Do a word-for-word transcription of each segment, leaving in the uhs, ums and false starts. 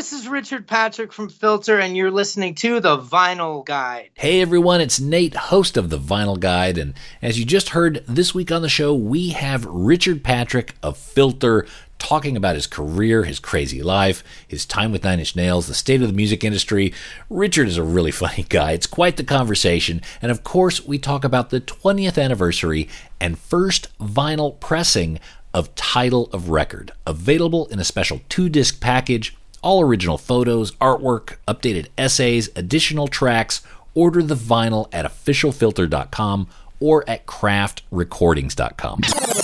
this is Richard Patrick from Filter, and you're listening to The Vinyl Guide. Hey everyone, it's Nate, host of The Vinyl Guide, and as you just heard, this week on the show, we have Richard Patrick of Filter talking about his career, his crazy life, his time with Nine Inch Nails, the state of the music industry. Richard is a really funny guy. It's quite the conversation, and of course, we talk about the twentieth anniversary and first vinyl pressing of Title of Record, available in a special two-disc package. All original photos, artwork, updated essays, additional tracks. Order the vinyl at official filter dot com or at craft recordings dot com.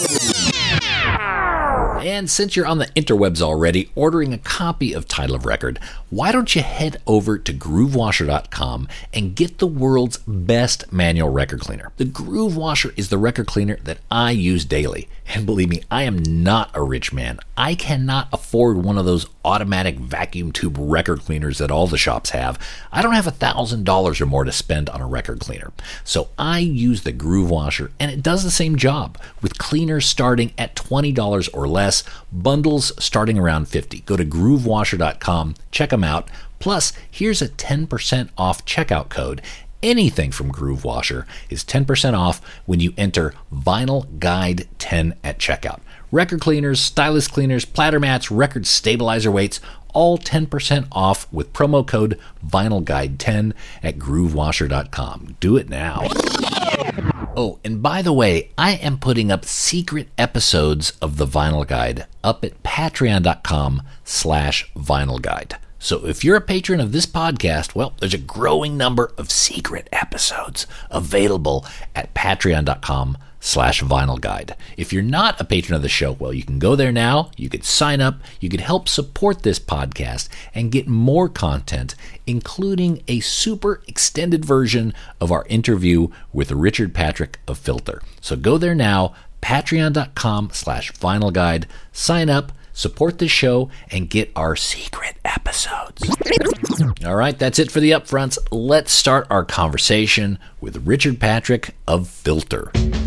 And since you're on the interwebs already, ordering a copy of Title of Record, why don't you head over to groove washer dot com and get the world's best manual record cleaner. The Groove Washer is the record cleaner that I use daily. And believe me, I am not a rich man. I cannot afford one of those automatic vacuum tube record cleaners that all the shops have. I don't have one thousand dollars or more to spend on a record cleaner. So I use the Groove Washer, and it does the same job, with cleaners starting at twenty dollars or less, bundles starting around fifty dollars. Go to groove washer dot com, check them out. Plus, here's a ten percent off checkout code. Anything from Groove Washer is ten percent off when you enter Vinyl Guide ten at checkout. Record cleaners, stylus cleaners, platter mats, record stabilizer weights, all ten percent off with promo code Vinyl Guide ten at groove washer dot com. Do it now. Oh, and by the way, I am putting up secret episodes of the Vinyl Guide up at patreon dot com slash vinyl guide. So if you're a patron of this podcast, well, there's a growing number of secret episodes available at patreon dot com slash vinyl guide. If you're not a patron of the show, well, you can go there now, you could sign up, you could help support this podcast and get more content, including a super extended version of our interview with Richard Patrick of Filter. So go there now, patreon dot com slash vinyl guide, sign up, support the show, and get our secret episodes. All right, that's it for the upfronts. Let's start our conversation with Richard Patrick of Filter.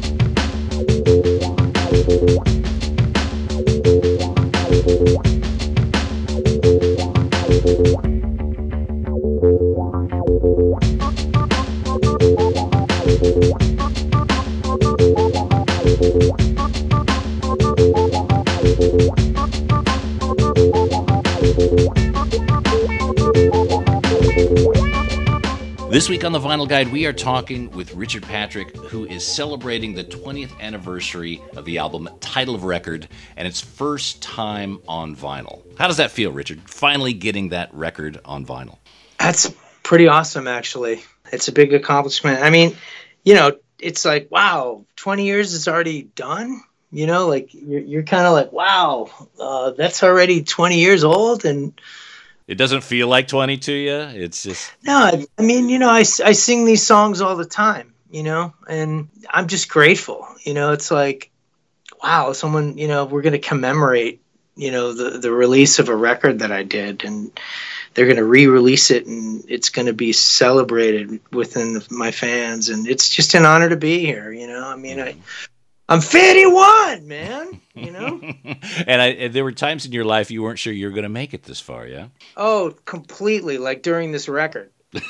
This week on the Vinyl Guide, we are talking with Richard Patrick, who is celebrating the twentieth anniversary of the album Title of Record and its first time on vinyl. How does that feel, Richard, finally getting that record on vinyl? That's pretty awesome, actually. It's a big accomplishment. I mean, you know, it's like, wow, twenty years is already done. You know, like you're, you're kind of like, wow, uh, that's already twenty years old. And it doesn't feel like twenty to you? It's just... No, I, I mean, you know, I, I sing these songs all the time, you know, and I'm just grateful. You know, it's like, wow, someone, you know, we're going to commemorate, you know, the, the release of a record that I did, and they're going to re-release it, and it's going to be celebrated within the, my fans, and it's just an honor to be here, you know. I mean, I... I'm fifty-one, man, you know? and, I, and there were times in your life you weren't sure you were going to make it this far, yeah? Oh, completely, like during this record.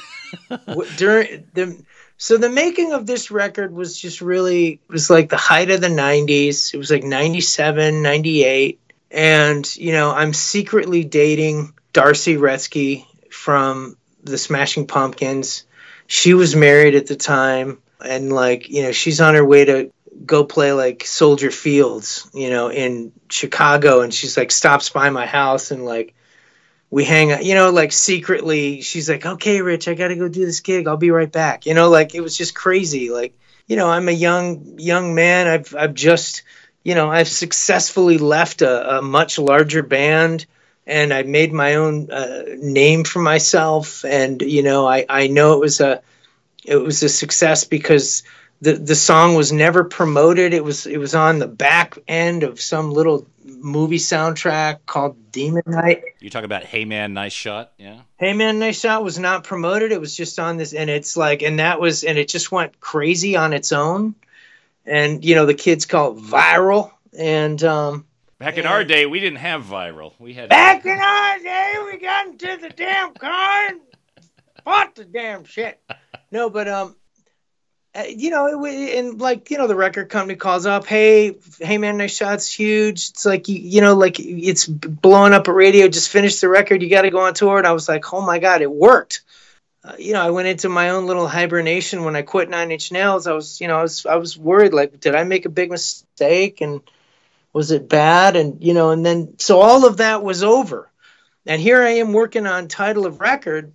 during the So the making of this record was just really, it was like the height of the nineties. It was like ninety-seven, ninety-eight. And, you know, I'm secretly dating Darcy Retzky from the Smashing Pumpkins. She was married at the time. And, like, you know, she's on her way to go play like Soldier Fields, you know, in Chicago, and she's like stops by my house, and like we hang out, you know, like secretly she's like, okay, Rich, I gotta go do this gig, I'll be right back, you know, like it was just crazy. Like, you know, I'm a young young man, I've I've just, you know, I've successfully left a, a much larger band, and I made my own uh, name for myself, and you know, I I know it was a it was a success because The the song was never promoted. It was it was on the back end of some little movie soundtrack called Demon Night. You talk about Hey Man, Nice Shot, yeah? Hey Man, Nice Shot was not promoted. It was just on this, and it's like, and that was, and it just went crazy on its own. And, you know, the kids call it viral. And, um, Back in our day, we didn't have viral. We had back in our day, we got into the damn car and fought the damn shit. No, but um, uh, you know, it, and like you know, the record company calls up, hey, hey man, Nice Shot's huge. It's like you, you know, like it's blowing up a radio. Just finished the record. You got to go on tour. And I was like, oh my god, it worked. Uh, you know, I went into my own little hibernation when I quit Nine Inch Nails. I was, you know, I was, I was worried. Like, did I make a big mistake? And was it bad? And, you know, and then, so all of that was over. And here I am working on Title of Record,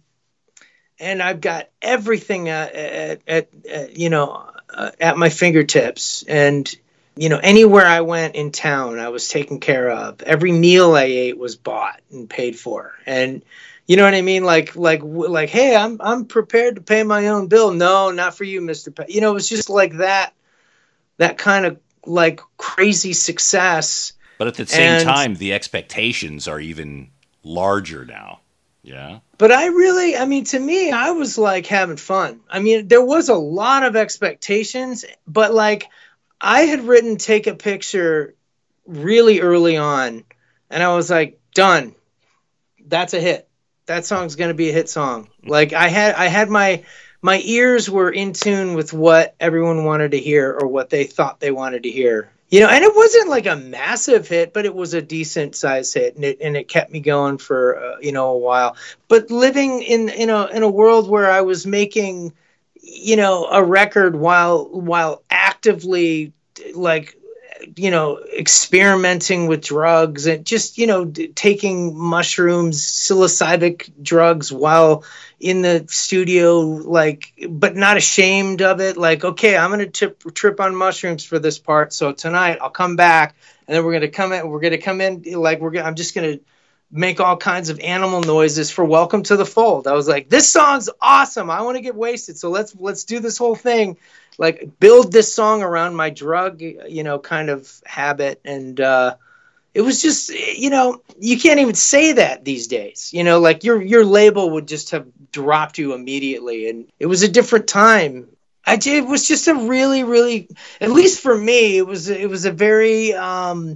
and I've got everything at, at, at, at you know, uh, at my fingertips. And, you know, anywhere I went in town, I was taken care of. Every meal I ate was bought and paid for. And, you know what I mean? Like, like, like, hey, I'm, I'm prepared to pay my own bill. No, not for you, Mister Pe-. You know, it was just like that, that kind of like crazy success. But at the same and, time, the expectations are even larger now. Yeah. But I really, I mean, to me, I was like having fun. I mean, there was a lot of expectations, but like I had written Take a Picture really early on, and I was like, done. That's a hit. That song's going to be a hit song. Like I had, I had my, my ears were in tune with what everyone wanted to hear or what they thought they wanted to hear. You know, and it wasn't like a massive hit, but it was a decent size hit, and it and it kept me going for uh, you know a while. But living in in a in a world where I was making, you know, a record while while actively like, you know, experimenting with drugs and just, you know, d- taking mushrooms, psilocybin drugs while in the studio, like, but not ashamed of it. Like, okay, I'm going to trip, trip on mushrooms for this part. So tonight I'll come back, and then we're going to come in, we're going to come in, like, we're going to, I'm just going to make all kinds of animal noises for Welcome to the Fold. I was like, this song's awesome. I want to get wasted. So let's, let's do this whole thing. Like build this song around my drug, you know, kind of habit. And, uh, it was just, you know, you can't even say that these days, you know, like your, your label would just have dropped you immediately. And it was a different time. I did, it was just a really, really, at least for me, it was, it was a very, um,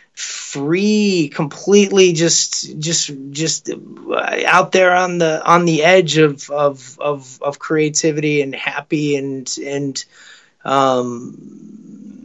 free, completely just, just, just out there on the, on the edge of, of, of, of creativity and happy and, and, um,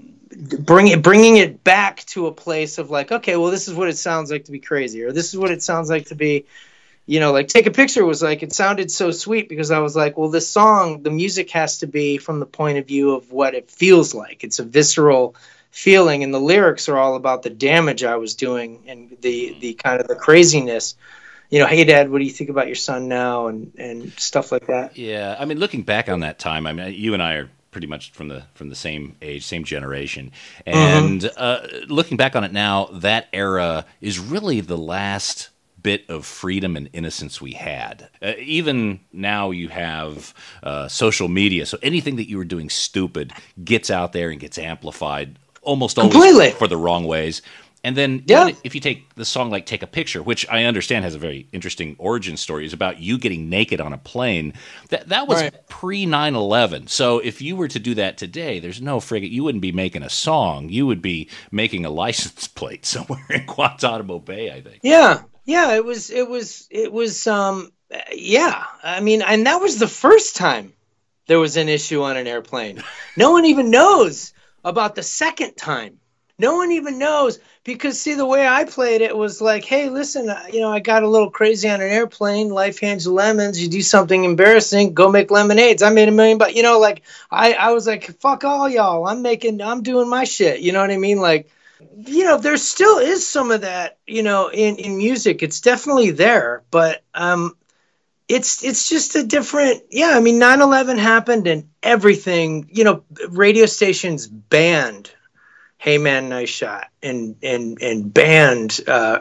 bring it, bringing it back to a place of like, okay, well, this is what it sounds like to be crazy, or this is what it sounds like to be, you know, like Take a Picture was like, it sounded so sweet because I was like, well, this song, the music has to be from the point of view of what it feels like. It's a visceral feeling, and the lyrics are all about the damage I was doing and the, the kind of the craziness, you know, hey dad, what do you think about your son now? And, and stuff like that. Yeah. I mean, looking back on that time, I mean, you and I are pretty much from the from the same age, same generation. And mm-hmm. uh, looking back on it now, that era is really the last bit of freedom and innocence we had. Uh, even now you have uh, social media, so anything that you were doing stupid gets out there and gets amplified almost always Completely. for the wrong ways. And then yeah. if you take the song like Take a Picture, which I understand has a very interesting origin story, is about you getting naked on a plane. That that was right. pre nine eleven. So if you were to do that today, there's no frigate. You wouldn't be making a song. You would be making a license plate somewhere in Guantanamo Bay, I think. Yeah. Yeah, it was it was it was um yeah. I mean, and that was the first time there was an issue on an airplane. No one even knows about the second time. No one even knows because, see, the way I played it was like, hey, listen, you know, I got a little crazy on an airplane. Life hands you lemons. You do something embarrassing, go make lemonades. I made a million bucks. You know, like I, I was like, fuck all y'all. I'm making, I'm doing my shit. You know what I mean? Like, you know, there still is some of that, you know, in, in music. It's definitely there, but um, it's it's just a different, yeah. I mean, nine eleven happened and everything, you know, radio stations banned Hey Man, Nice Shot, and and and banned uh,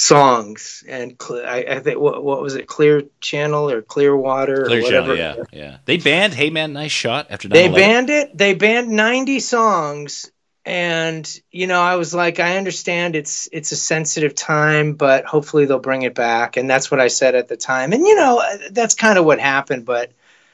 songs, and cl- I, I think what what was it, Clear Channel or Clearwater Clear or whatever? Channel, yeah, yeah. They banned Hey Man, Nice Shot after they banned it. They banned ninety songs, and you know, I was like, I understand it's it's a sensitive time, but hopefully they'll bring it back, and that's what I said at the time, and you know, that's kind of what happened, but.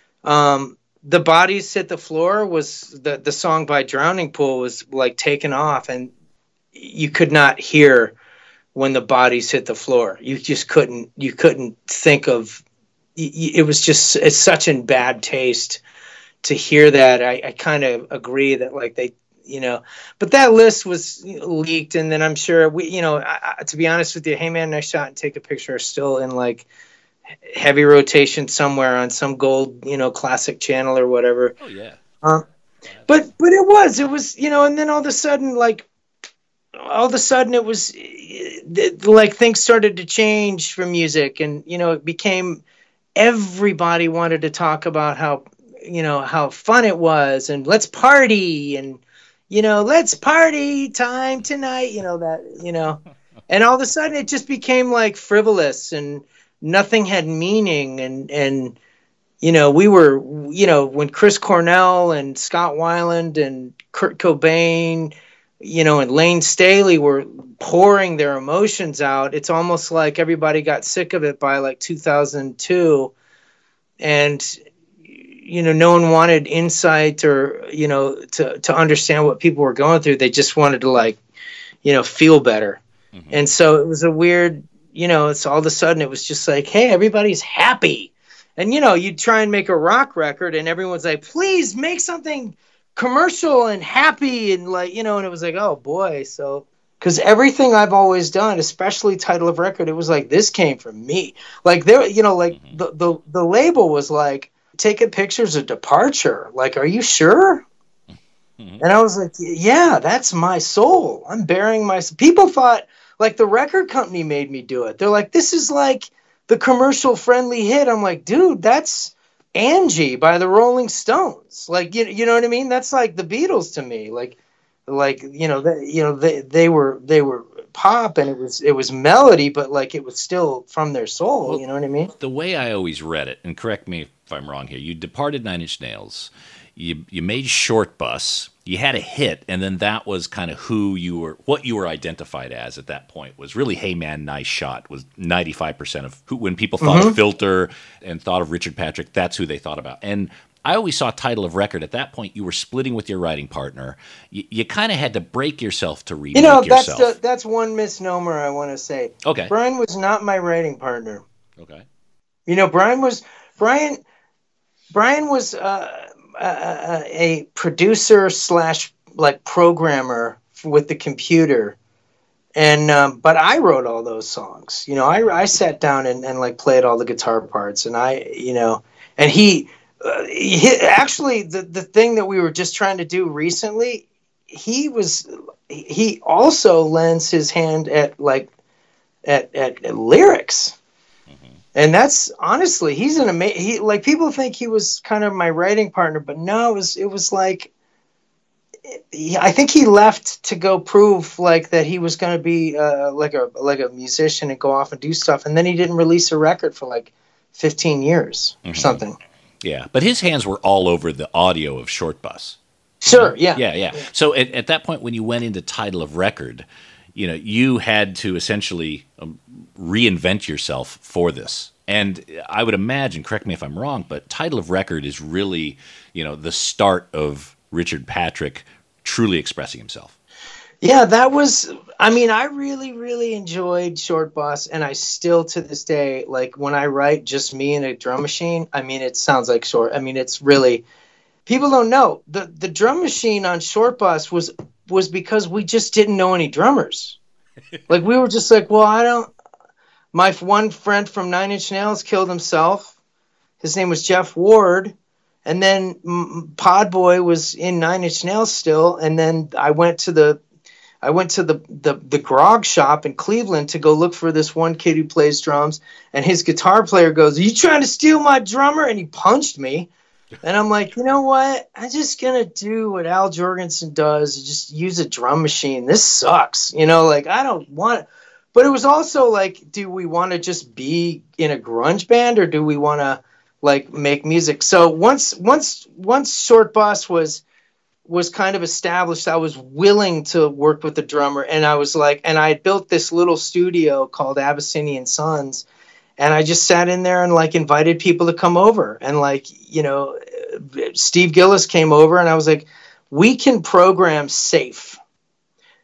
Um, The Bodies Hit the Floor was the, the song by Drowning Pool was like taken off, and you could not hear when the bodies hit the floor. You just couldn't, you couldn't think of, it was just, it's such in bad taste to hear that. I, I kind of agree that like they, you know, but that list was leaked. And then I'm sure we, you know, I, I, to be honest with you, Hey Man, Nice Shot and Take a Picture are still in like heavy rotation somewhere on some gold, you know, classic channel or whatever. Oh yeah. Um, but, but it was, it was, you know, and then all of a sudden, like, all of a sudden it was like things started to change for music, and, you know, it became, everybody wanted to talk about how, you know, how fun it was, and let's party, and, you know, let's party time tonight, you know, that, you know, and all of a sudden it just became like frivolous and nothing had meaning. And, and, you know, we were, you know, when Chris Cornell and Scott Weiland and Kurt Cobain, you know, and Lane Staley were pouring their emotions out, it's almost like everybody got sick of it by like two thousand two. And, you know, no one wanted insight or, you know, to, to understand what people were going through. They just wanted to, like, you know, feel better. Mm-hmm. And so it was a weird, you know, it's all of a sudden it was just like, hey, everybody's happy. And, you know, you'd try and make a rock record and everyone's like, please make something commercial and happy. And like, you know, and it was like, oh boy. So, because everything I've always done, especially title of record, it was like, this came from me. Like there, you know, like mm-hmm. the, the, the label was like, taking pictures of departure. Like, are you sure? Mm-hmm. And I was like, yeah, that's my soul. I'm bearing my, people thought like the record company made me do it. They're like, this is like the commercial friendly hit. I'm like, dude, that's Angie by the Rolling Stones. Like, you, you know what I mean? That's like the Beatles to me. Like, like, you know, they, you know, they, they were, they were pop and it was, it was melody, but like, it was still from their soul. Well, you know what I mean? The way I always read it, and correct me if I'm wrong here, you departed Nine Inch Nails, you, you made Short Bus, you had a hit, and then that was kind of who you were, what you were identified as at that point was really Hey Man, Nice Shot was ninety-five percent of who, when people thought mm-hmm. of Filter and thought of Richard Patrick, that's who they thought about. And I always saw title of record. At that point, you were splitting with your writing partner. You, you kind of had to break yourself to remake you know, that's yourself. The, that's one misnomer I want to say. Okay. Brian was not my writing partner. Okay. You know, Brian was Brian. Brian was uh, a, a producer slash like programmer with the computer, and um, but I wrote all those songs. You know, I I sat down and, and like played all the guitar parts, and I you know, and he. Uh, he, actually, the, the thing that we were just trying to do recently, he was, he also lends his hand at like, at, at, at lyrics. Mm-hmm. And that's honestly, he's an amazing, he, like people think he was kind of my writing partner, but no, it was, it was like, he, I think he left to go prove like that he was going to be uh, like a, like a musician and go off and do stuff. And then he didn't release a record for like fifteen years mm-hmm. or something. Yeah, but his hands were all over the audio of Short Bus. Sure, yeah. Yeah, yeah. So at, at that point, when you went into title of record, you know, you had to essentially um, reinvent yourself for this. And I would imagine, correct me if I'm wrong, but title of record is really, you know, the start of Richard Patrick truly expressing himself. Yeah, that was, I mean, I really, really enjoyed Short Bus, and I still to this day, like when I write just me and a drum machine, I mean, it sounds like short. I mean, it's really, people don't know. The the drum machine on Short Bus was was because we just didn't know any drummers. Like we were just like, well, I don't, my one friend from Nine Inch Nails killed himself. His name was Jeff Ward. And then Podboy was in Nine Inch Nails still. And then I went to the, I went to the, the, the grog shop in Cleveland to go look for this one kid who plays drums, and his guitar player goes, "Are you trying to steal my drummer?" And he punched me. And I'm like, you know what? I'm just going to do what Al Jorgensen does, just use a drum machine. This sucks. You know, like I don't want, but it was also like, do we want to just be in a grunge band, or do we want to like make music? So once, once, once Short Bus was, was kind of established, I was willing to work with the drummer. And I was like, and I had built this little studio called Abyssinian Sons. And I just sat in there and like invited people to come over. And like, you know, Steve Gillis came over, and I was like, we can program safe.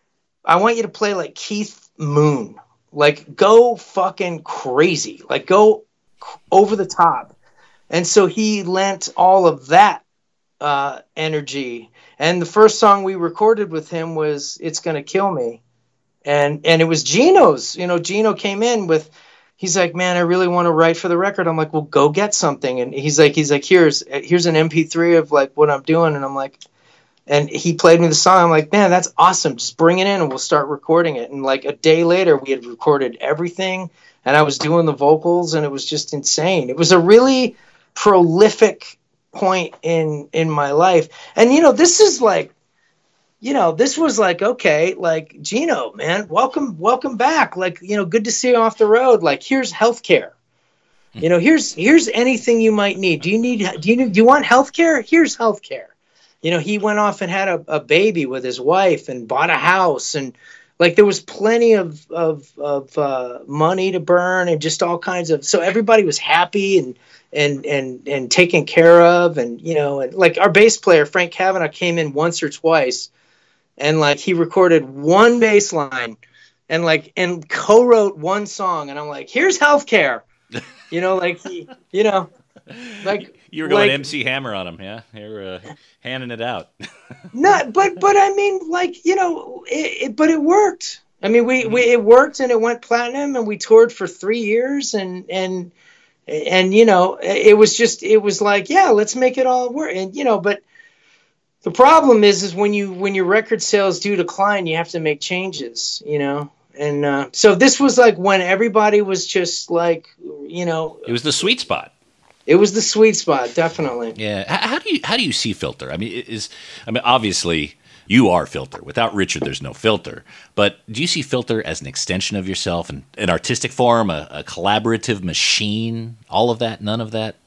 I want you to play like Keith Moon, like go fucking crazy, like go over the top. And so he lent all of that uh, energy. And the first song we recorded with him was "It's Gonna Kill Me," and and it was Gino's. You know, Gino came in with, he's like, "Man, I really want to write for the record." I'm like, "Well, go get something." And he's like, he's like, "Here's here's an M P three of like what I'm doing." And I'm like, and he played me the song. I'm like, "Man, that's awesome. Just bring it in and we'll start recording it." And like a day later, we had recorded everything, and I was doing the vocals, and it was just insane. It was a really prolific point in in my life. And you know, this is like, you know, this was like, okay, like, Gino, man, welcome welcome back, like, you know, good to see you off the road. Like, here's healthcare, you know, here's here's anything you might need. Do you need do you need, do you want healthcare? Here's healthcare. You know, he went off and had a, a baby with his wife and bought a house, and like there was plenty of of of uh money to burn and just all kinds of, so everybody was happy and and and and taken care of. And you know, and like our bass player Frank Kavanaugh came in once or twice, and like he recorded one bass line and like and co-wrote one song, and I'm like, here's healthcare. You know, like he, you know, like you were going like, M C Hammer on him, yeah? You were uh, handing it out. Not, but but I mean, like, you know, it, it, but it worked. I mean, we, we it worked, and it went platinum, and we toured for three years, and and and you know, it was just, it was like, yeah, let's make it all work. And you know, but the problem is, is when you when your record sales do decline, you have to make changes, you know. And uh, so this was like when everybody was just like, you know, it was the sweet spot. It was the sweet spot, definitely. Yeah. How, how do you how do you see Filter? I mean, is I mean, obviously you are Filter. Without Richard, there's no Filter. But do you see Filter as an extension of yourself, and an artistic form, a, a collaborative machine? All of that, none of that.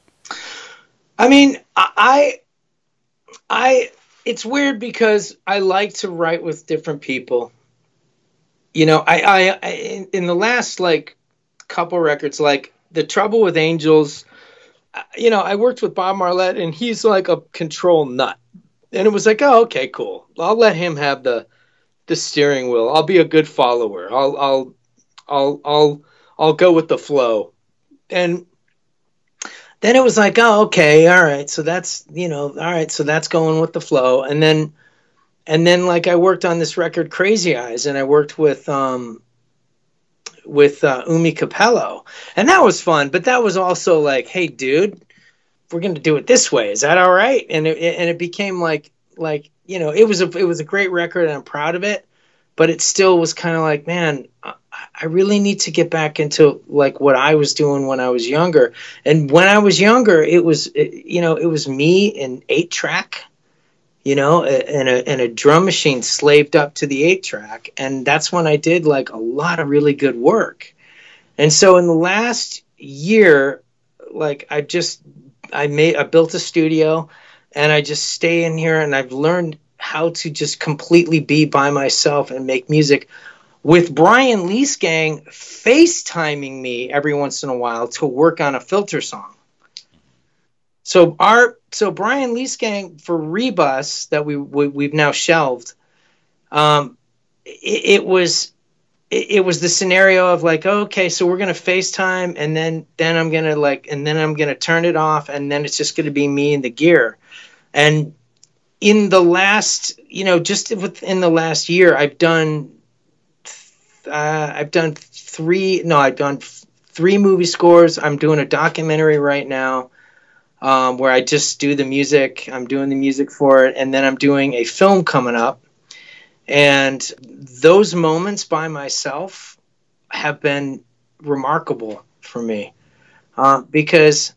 I mean, I, I, it's weird because I like to write with different people. You know, I, I, I in, in the last like couple records, like The Trouble with Angels, you know, I worked with Bob Marlette, and he's like a control nut. And it was like, oh, okay, cool. I'll let him have the the steering wheel. I'll be a good follower. I'll I'll I'll I'll I'll go with the flow. And then it was like, oh, okay, all right. So that's, you know, all right, so that's going with the flow. And then and then like I worked on this record Crazy Eyes, and I worked with um with uh, Umi Capello, and that was fun. But that was also like, hey, dude, we're going to do it this way. Is that all right? And it, and it became like, like, you know, it was a, it was a great record, and I'm proud of it, but it still was kind of like, man, I, I really need to get back into like what I was doing when I was younger. And when I was younger, it was, it, you know, it was me and eight track, you know, and a, and a drum machine slaved up to the eight track. And that's when I did like a lot of really good work. And so in the last year, like I just, I made, I built a studio, and I just stay in here, and I've learned how to just completely be by myself and make music, with Brian Leesgang FaceTiming me every once in a while to work on a Filter song. So our, so Brian Leesgang for Rebus that we, we we've now shelved, um, it, it was, it was the scenario of like, oh, okay, so we're going to FaceTime, and then, then I'm going to like, and then I'm going to turn it off, and then it's just going to be me and the gear. And in the last, you know, just within the last year, I've done, uh, I've done three, no, I've done three movie scores. I'm doing a documentary right now, um, where I just do the music. I'm doing the music for it. And then I'm doing a film coming up. And those moments by myself have been remarkable for me, uh, because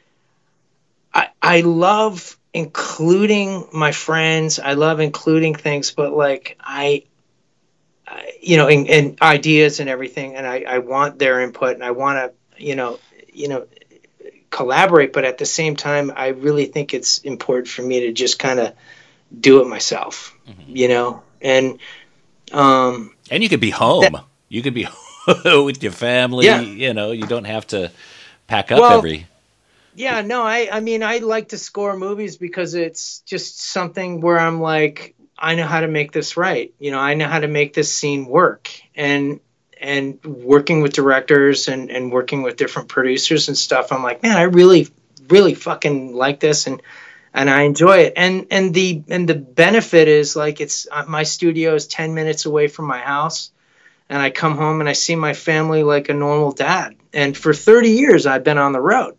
I, I love including my friends. I love including things, but like I, I you know, and, and ideas and everything. And I, I want their input, and I want to, you know, you know, collaborate. But at the same time, I really think it's important for me to just kind of do it myself, mm-hmm. you know. And um, and you could be home. That, you could be with your family. Yeah. You know, you don't have to pack up well, every. Yeah, no, I, I mean, I like to score movies because it's just something where I'm like, I know how to make this right. You know, I know how to make this scene work. And and working with directors and, and working with different producers and stuff, I'm like, man, I really, really fucking like this, and and I enjoy it. And and the and the benefit is, like, it's uh, my studio is ten minutes away from my house, and I come home and I see my family like a normal dad. And for thirty years, I've been on the road.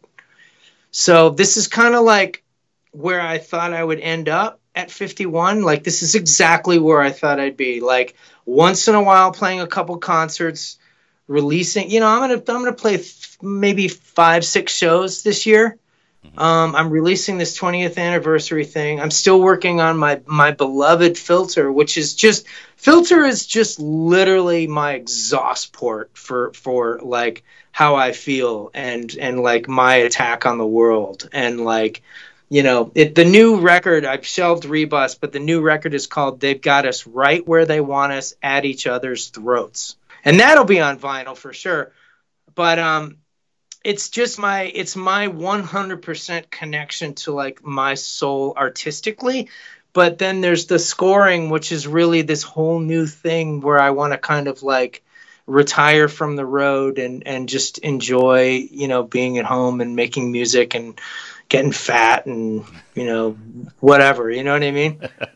So this is kind of like where I thought I would end up at fifty-one. Like, this is exactly where I thought I'd be. Like, once in a while playing a couple concerts, releasing, you know, I'm going to, I'm going to play th- maybe five, six shows this year. Um, I'm releasing this twentieth anniversary thing. I'm still working on my, my beloved Filter, which is just, Filter is just literally my exhaust port for, for like how I feel and, and like my attack on the world. And like, you know, it, the new record, I've shelved Rebus, but the new record is called They've Got Us Right Where They Want Us, at Each Other's Throats. And that'll be on vinyl for sure. But um, it's just my, it's my one hundred percent connection to like my soul artistically. But then there's the scoring, which is really this whole new thing where I want to kind of like retire from the road and, and just enjoy, you know, being at home and making music and getting fat and, you know, whatever, you know what I mean?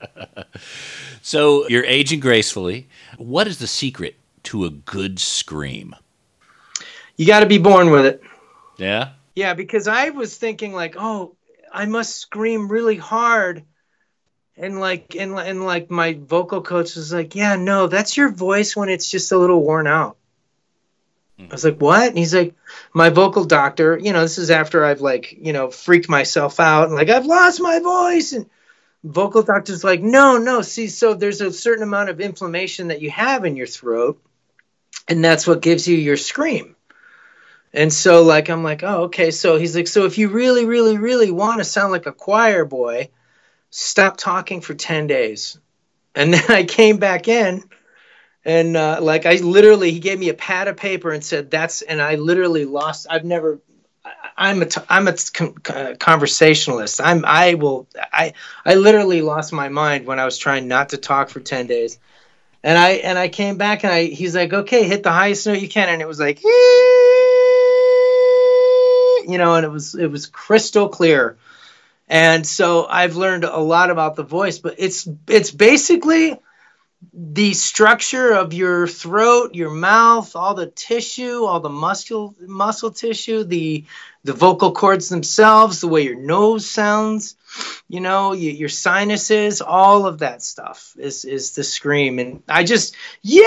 So you're aging gracefully. What is the secret to a good scream? You got to be born with it. Yeah? Yeah, because I was thinking like, oh, I must scream really hard. And like, and, and like my vocal coach was like, yeah, no, that's your voice when it's just a little worn out. I was like, what? And he's like, my vocal doctor, you know, this is after I've like, you know, freaked myself out and like, I've lost my voice. And vocal doctor's like, no, no. See, so there's a certain amount of inflammation that you have in your throat, and that's what gives you your scream. And so like, I'm like, oh, okay. So he's like, so if you really, really, really want to sound like a choir boy, stop talking for ten days. And then I came back in. And uh, like I literally, he gave me a pad of paper and said, that's, and I literally lost, I've never, I, I'm a, I'm a con- conversationalist. I'm, I will, I, I literally lost my mind when I was trying not to talk for ten days. And I, and I came back and I, he's like, okay, hit the highest note you can. And it was like, you know, and it was, it was crystal clear. And so I've learned a lot about the voice, but it's, it's basically the structure of your throat, your mouth, all the tissue, all the muscle muscle tissue, the the vocal cords themselves, the way your nose sounds, you know, your, your sinuses, all of that stuff is is the scream. And I just, yeah,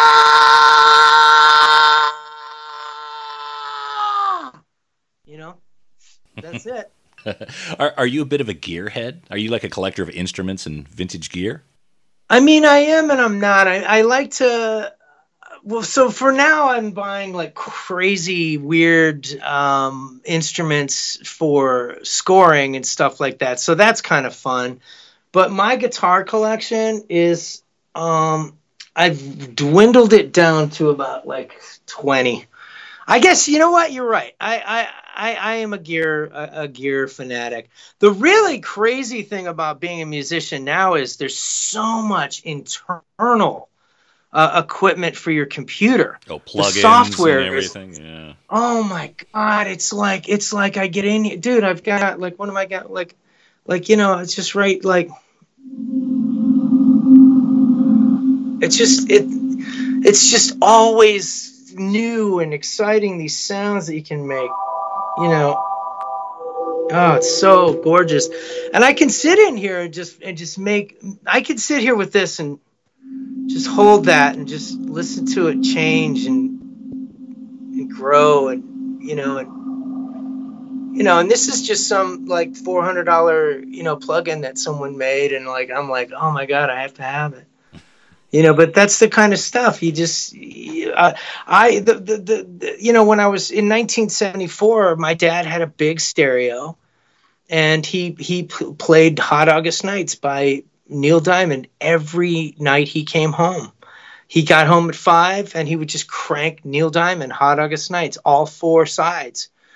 you know, that's it. are are you a bit of a gearhead? Are you like a collector of instruments and vintage gear? I mean, I am and I'm not. I, I like to, well, so for now I'm buying like crazy, weird um, instruments for scoring and stuff like that. So that's kind of fun. But my guitar collection is, um, I've dwindled it down to about like twenty. I guess, you know what? You're right. I, I, I, I am a gear a, a gear fanatic. The really crazy thing about being a musician now is there's so much internal uh, equipment for your computer. Oh, plugins, the software and everything. Is, yeah. Oh my God! It's like it's like I get in here, dude. I've got like what am I got like like you know it's just right like it's just it it's just always new and exciting, these sounds that you can make, you know. Oh, it's so gorgeous. And I can sit in here and just and just make I can sit here with this and just hold that and just listen to it change and and grow, and you know, and you know, and this is just some like four hundred dollars, you know, plugin that someone made, and like I'm like, oh my God, I have to have it. You know, but that's the kind of stuff you just, uh, I, the, the, the, the, you know, when I was in nineteen seventy-four, my dad had a big stereo, and he, he p- played Hot August Nights by Neil Diamond every night he came home. He got home at five and he would just crank Neil Diamond, Hot August Nights, all four sides.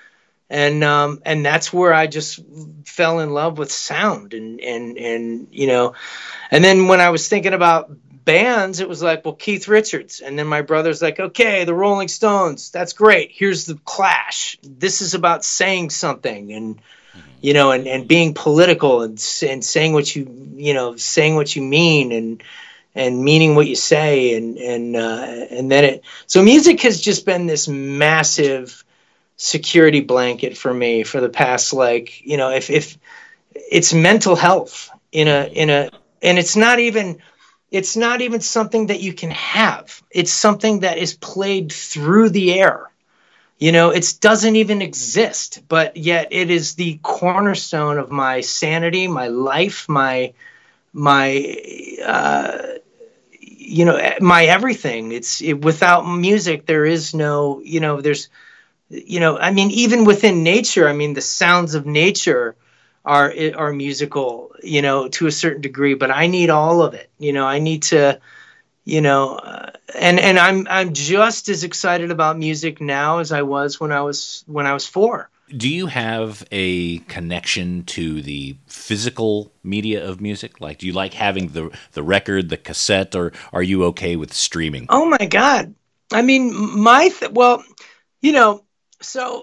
And um, and that's where I just fell in love with sound, and and and you know, and then when I was thinking about bands, it was like, well, Keith Richards, and then my brother's like, okay, the Rolling Stones, that's great. Here's the Clash. This is about saying something, and you know, and, and being political, and and saying what you you know saying what you mean, and and meaning what you say, and and uh, and then it. So music has just been this massive security blanket for me for the past, like, you know, if if it's mental health in a in a and it's not even it's not even something that you can have. It's something that is played through the air. You know, it doesn't even exist, but yet it is the cornerstone of my sanity, my life, my my uh you know, my everything. It's it, without music there is no, you know, there's you know, I mean, even within nature, I mean, the sounds of nature are are musical, you know, to a certain degree. But I need all of it. You know, I need to, you know, uh, and and I'm I'm just as excited about music now as I was when I was when I was four. Do you have a connection to the physical media of music? Like, do you like having the the record, the cassette, or are you okay with streaming? Oh my God! I mean, my th- well, you know. So,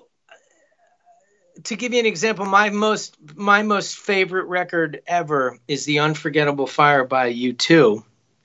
to give you an example, my most my most favorite record ever is The Unforgettable Fire by U two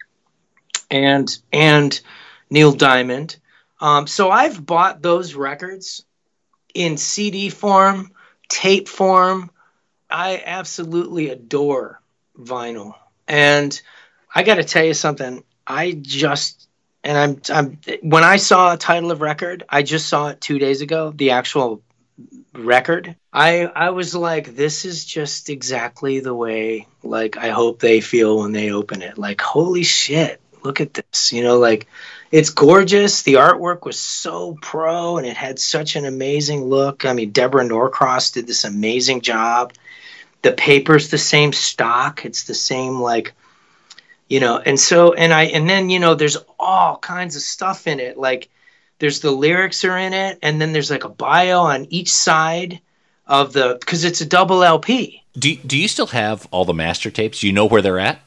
and and Neil Diamond. Um, so I've bought those records in C D form, tape form. I absolutely adore vinyl, and I got to tell you something. I just And I'm, I'm, when I saw a Title of Record, I just saw it two days ago, the actual record. I, I was like, this is just exactly the way, like, I hope they feel when they open it. Like, holy shit, look at this. You know, like, it's gorgeous. The artwork was so pro, and it had such an amazing look. I mean, Deborah Norcross did this amazing job. The paper's the same stock. It's the same, like, you know, and so, and I, and then, you know, there's all kinds of stuff in it. Like, there's the lyrics are in it, and then there's like a bio on each side of the, because it's a double L P. Do Do you still have all the master tapes? Do you know where they're at?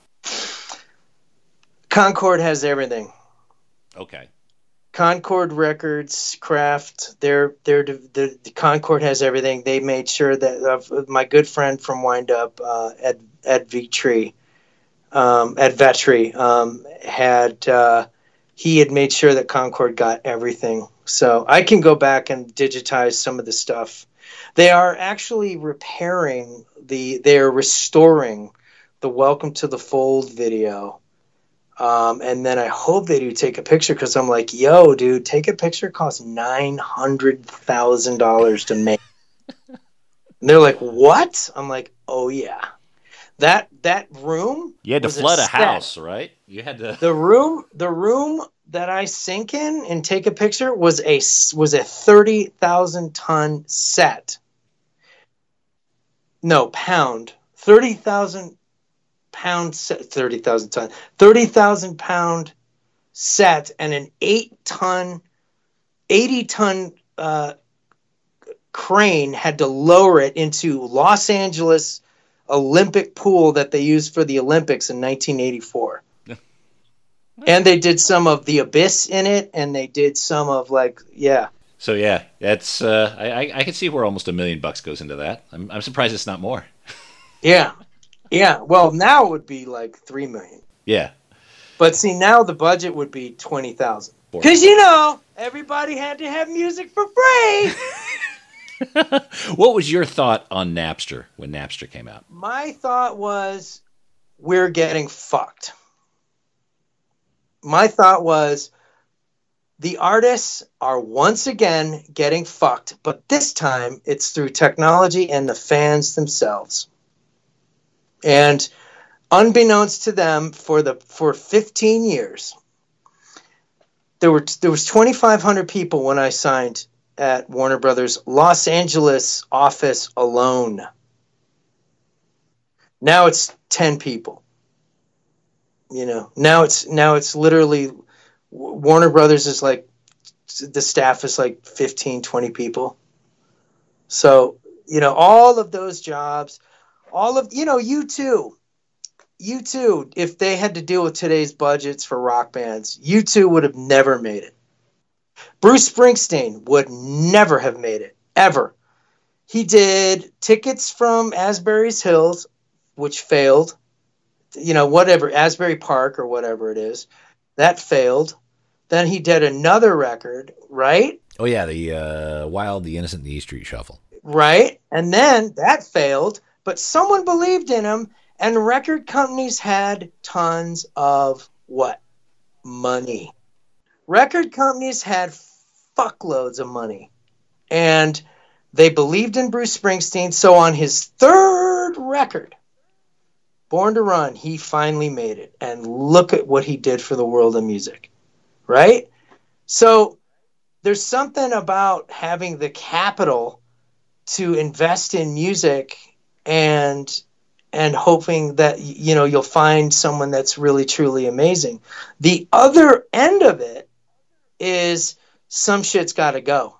Concord has everything. Okay. Concord Records, Kraft, they're, they're, the, the Concord has everything. They made sure that uh, my good friend from Wind Up, uh, Ed, Ed Vetri, um, Ed Vetri, um, had, uh, he had made sure that Concord got everything. So I can go back and digitize some of the stuff. They are actually repairing the, they are restoring the Welcome to the Fold video. Um, and then I hope they do take a picture, because I'm like, yo, dude, take a picture costs nine hundred thousand dollars to make. And they're like, what? I'm like, oh, yeah. That that room. You had to flood a, a house, right? You had to. The room, the room that I sink in and take a picture was a was a thirty thousand ton set. No, pound. Thirty thousand pound set. Thirty thousand ton. Thirty thousand pound set, and an eight ton, eighty ton uh, crane had to lower it into Los Angeles Olympic pool that they used for the Olympics in nineteen eighty-four. And they did some of The Abyss in it, and they did some of, like, yeah. So yeah, that's uh, I I can see where almost a million bucks goes into that. I'm I'm surprised it's not more. Yeah, yeah. Well, now it would be like three million. Yeah. But see, now the budget would be twenty thousand. Because, you know, everybody had to have music for free. What was your thought on Napster when Napster came out? My thought was, we're getting fucked. My thought was, the artists are once again getting fucked, but this time it's through technology and the fans themselves. And unbeknownst to them, for the for fifteen years, there were there was twenty-five hundred people when I signed at Warner Brothers Los Angeles office alone. Now it's ten people. You know, now it's now it's literally Warner Brothers is like, the staff is like fifteen, twenty people. So, you know, all of those jobs, all of, you know, U two, U two, if they had to deal with today's budgets for rock bands, U two would have never made it. Bruce Springsteen would never have made it, ever. He did Tickets from Asbury's Hills, which failed. You know, whatever, Asbury Park or whatever it is, that failed. Then he did another record, right? Oh, yeah, the uh, Wild, the Innocent, the E Street Shuffle. Right? And then that failed, but someone believed in him, and record companies had tons of what? Money. Record companies had fuckloads of money. And they believed in Bruce Springsteen, so on his third record, Born to Run, he finally made it. And look at what he did for the world of music. Right? So there's something about having the capital to invest in music and and hoping that, you know, you'll find someone that's really, truly amazing. The other end of it is some shit's got to go.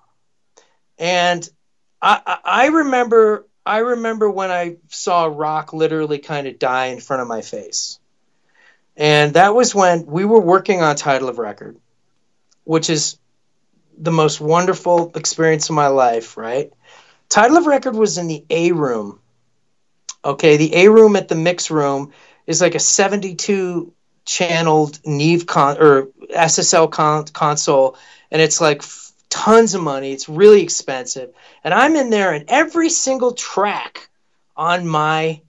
And I, I, I remember I remember when I saw rock literally kind of die in front of my face. And that was when we were working on Title of Record, which is the most wonderful experience of my life, right? Title of Record was in the A room. Okay, the A room at the mix room is like a seventy-two channeled Neve con or S S L con- console, and it's like f- tons of money. It's really expensive, and I'm in there, and every single track on my,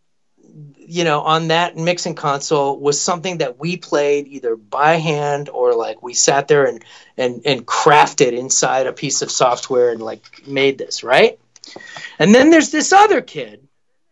you know, on that mixing console was something that we played either by hand or like we sat there and and and crafted inside a piece of software and like made this, right? And then there's this other kid.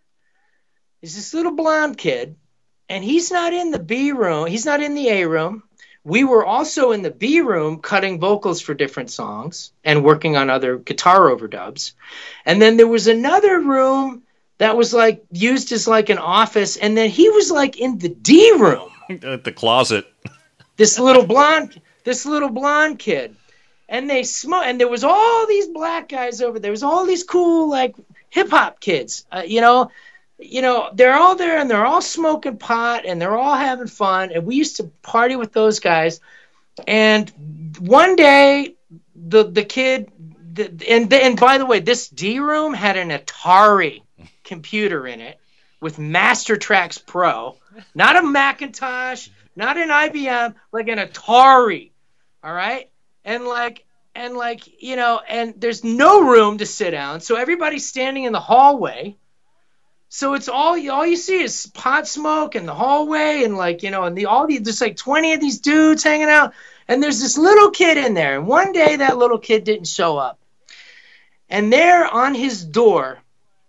There's this little blonde kid, and he's not in the B room. He's not in the A room. We were also in the B room cutting vocals for different songs and working on other guitar overdubs. And then there was another room that was like used as like an office, and then he was like in the D room. At the closet. This little blonde, this little blonde kid. And they smoke, and there was all these black guys over there. There was all these cool like hip hop kids, uh, you know, you know, they're all there and they're all smoking pot and they're all having fun. And we used to party with those guys. And one day the, the kid, the, and, and by the way, this D room had an Atari computer in it with Master Tracks Pro, not a Macintosh, not an I B M, like an Atari. All right. And like, and like, you know, and there's no room to sit down. So everybody's standing in the hallway. So it's all, all you see is pot smoke in the hallway and like, you know, and the, all the, there's like twenty of these dudes hanging out. And there's this little kid in there. And one day that little kid didn't show up. And there on his door